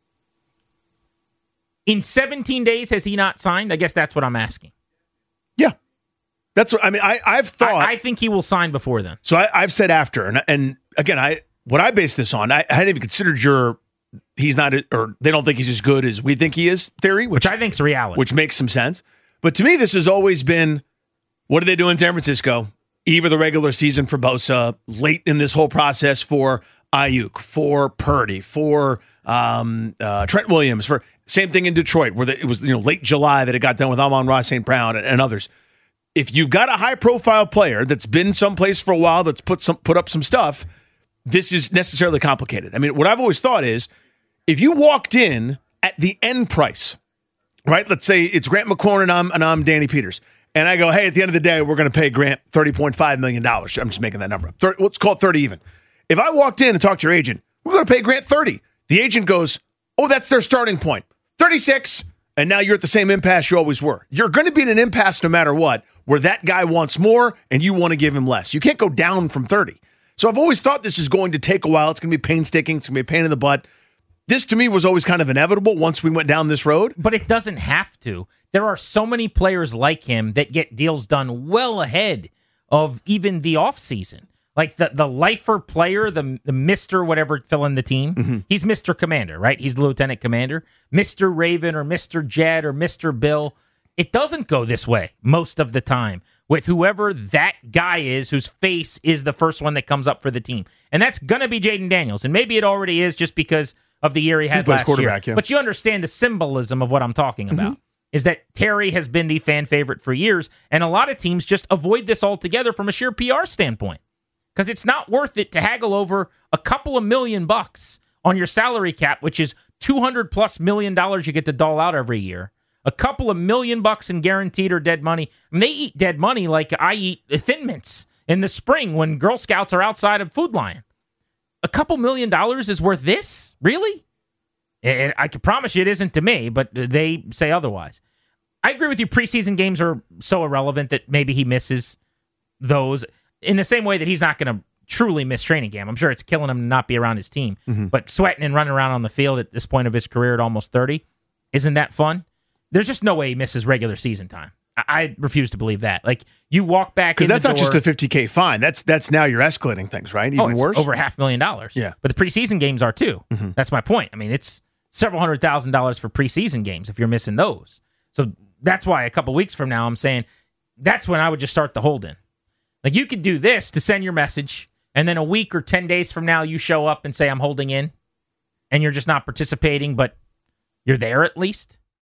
in seventeen days, has he not signed? I guess that's what I'm asking. Yeah. That's what I mean. I, I've thought. I, I think he will sign before then. So I, I've said after, and and again, I what I base this on, I, I hadn't even considered your he's not, or they don't think he's as good as we think he is theory, which, which I think is reality, which makes some sense. But to me, this has always been, what do they do in San Francisco? Eve of the regular season for Bosa, late in this whole process for Ayuk, for Purdy, for um, uh, Trent Williams, for same thing in Detroit, where the, it was you know late July that it got done with Amon-Ra Saint Brown and, and others. If you've got a high profile player that's been someplace for a while, that's put some put up some stuff, this is necessarily complicated. I mean, what I've always thought is, if you walked in at the end price, right? Let's say it's Grant McLaurin and I'm and I'm Danny Peters, and I go, hey, at the end of the day, we're going to pay Grant thirty point five million dollars. I'm just making that number up. thirty, let's call it thirty even. If I walked in and talked to your agent, we're going to pay Grant thirty. The agent goes, oh, that's their starting point, thirty-six, and now you're at the same impasse you always were. You're going to be in an impasse no matter what, where that guy wants more and you want to give him less. You can't go down from thirty. So I've always thought this is going to take a while. It's going to be painstaking. It's going to be a pain in the butt. This, to me, was always kind of inevitable once we went down this road. But it doesn't have to. There are so many players like him that get deals done well ahead of even the offseason. Like the, the lifer player, the, the Mister whatever, fill in the team. Mm-hmm. He's Mister Commander, right? He's the Lieutenant Commander. Mister Raven or Mister Jed or Mister Bill. It doesn't go this way most of the time with whoever that guy is whose face is the first one that comes up for the team. And that's going to be Jaden Daniels. And maybe it already is just because of the year he had He plays last quarterback, year. yeah. But you understand the symbolism of what I'm talking about. Mm-hmm. Is that Terry has been the fan favorite for years, and a lot of teams just avoid this altogether from a sheer P R standpoint. Because it's not worth it to haggle over a couple of million bucks on your salary cap, which is two hundred plus million dollars you get to dole out every year. A couple of million bucks in guaranteed or dead money. I mean, they eat dead money like I eat Thin Mints in the spring when Girl Scouts are outside of Food Lion. A couple million dollars is worth this? Really? It, I can promise you it isn't to me, but they say otherwise. I agree with you. Preseason games are so irrelevant that maybe he misses those in the same way that he's not going to truly miss training camp. I'm sure it's killing him to not be around his team. Mm-hmm. But sweating and running around on the field at this point of his career at almost thirty, isn't that fun? There's just no way he misses regular season time. I, I refuse to believe that. Like, you walk back in Because that's the not just door- a fifty K fine. That's that's now you're escalating things, right? Even oh, it's worse. over half a million dollars. Yeah. But the preseason games are too. Mhm. That's my point. I mean, it's several hundred thousand dollars for preseason games if you're missing those. So that's why a couple weeks from now, I'm saying that's when I would just start the hold in. Like, you could do this to send your message, and then a week or ten days from now, you show up and say, I'm holding in, and you're just not participating, but you're there at least.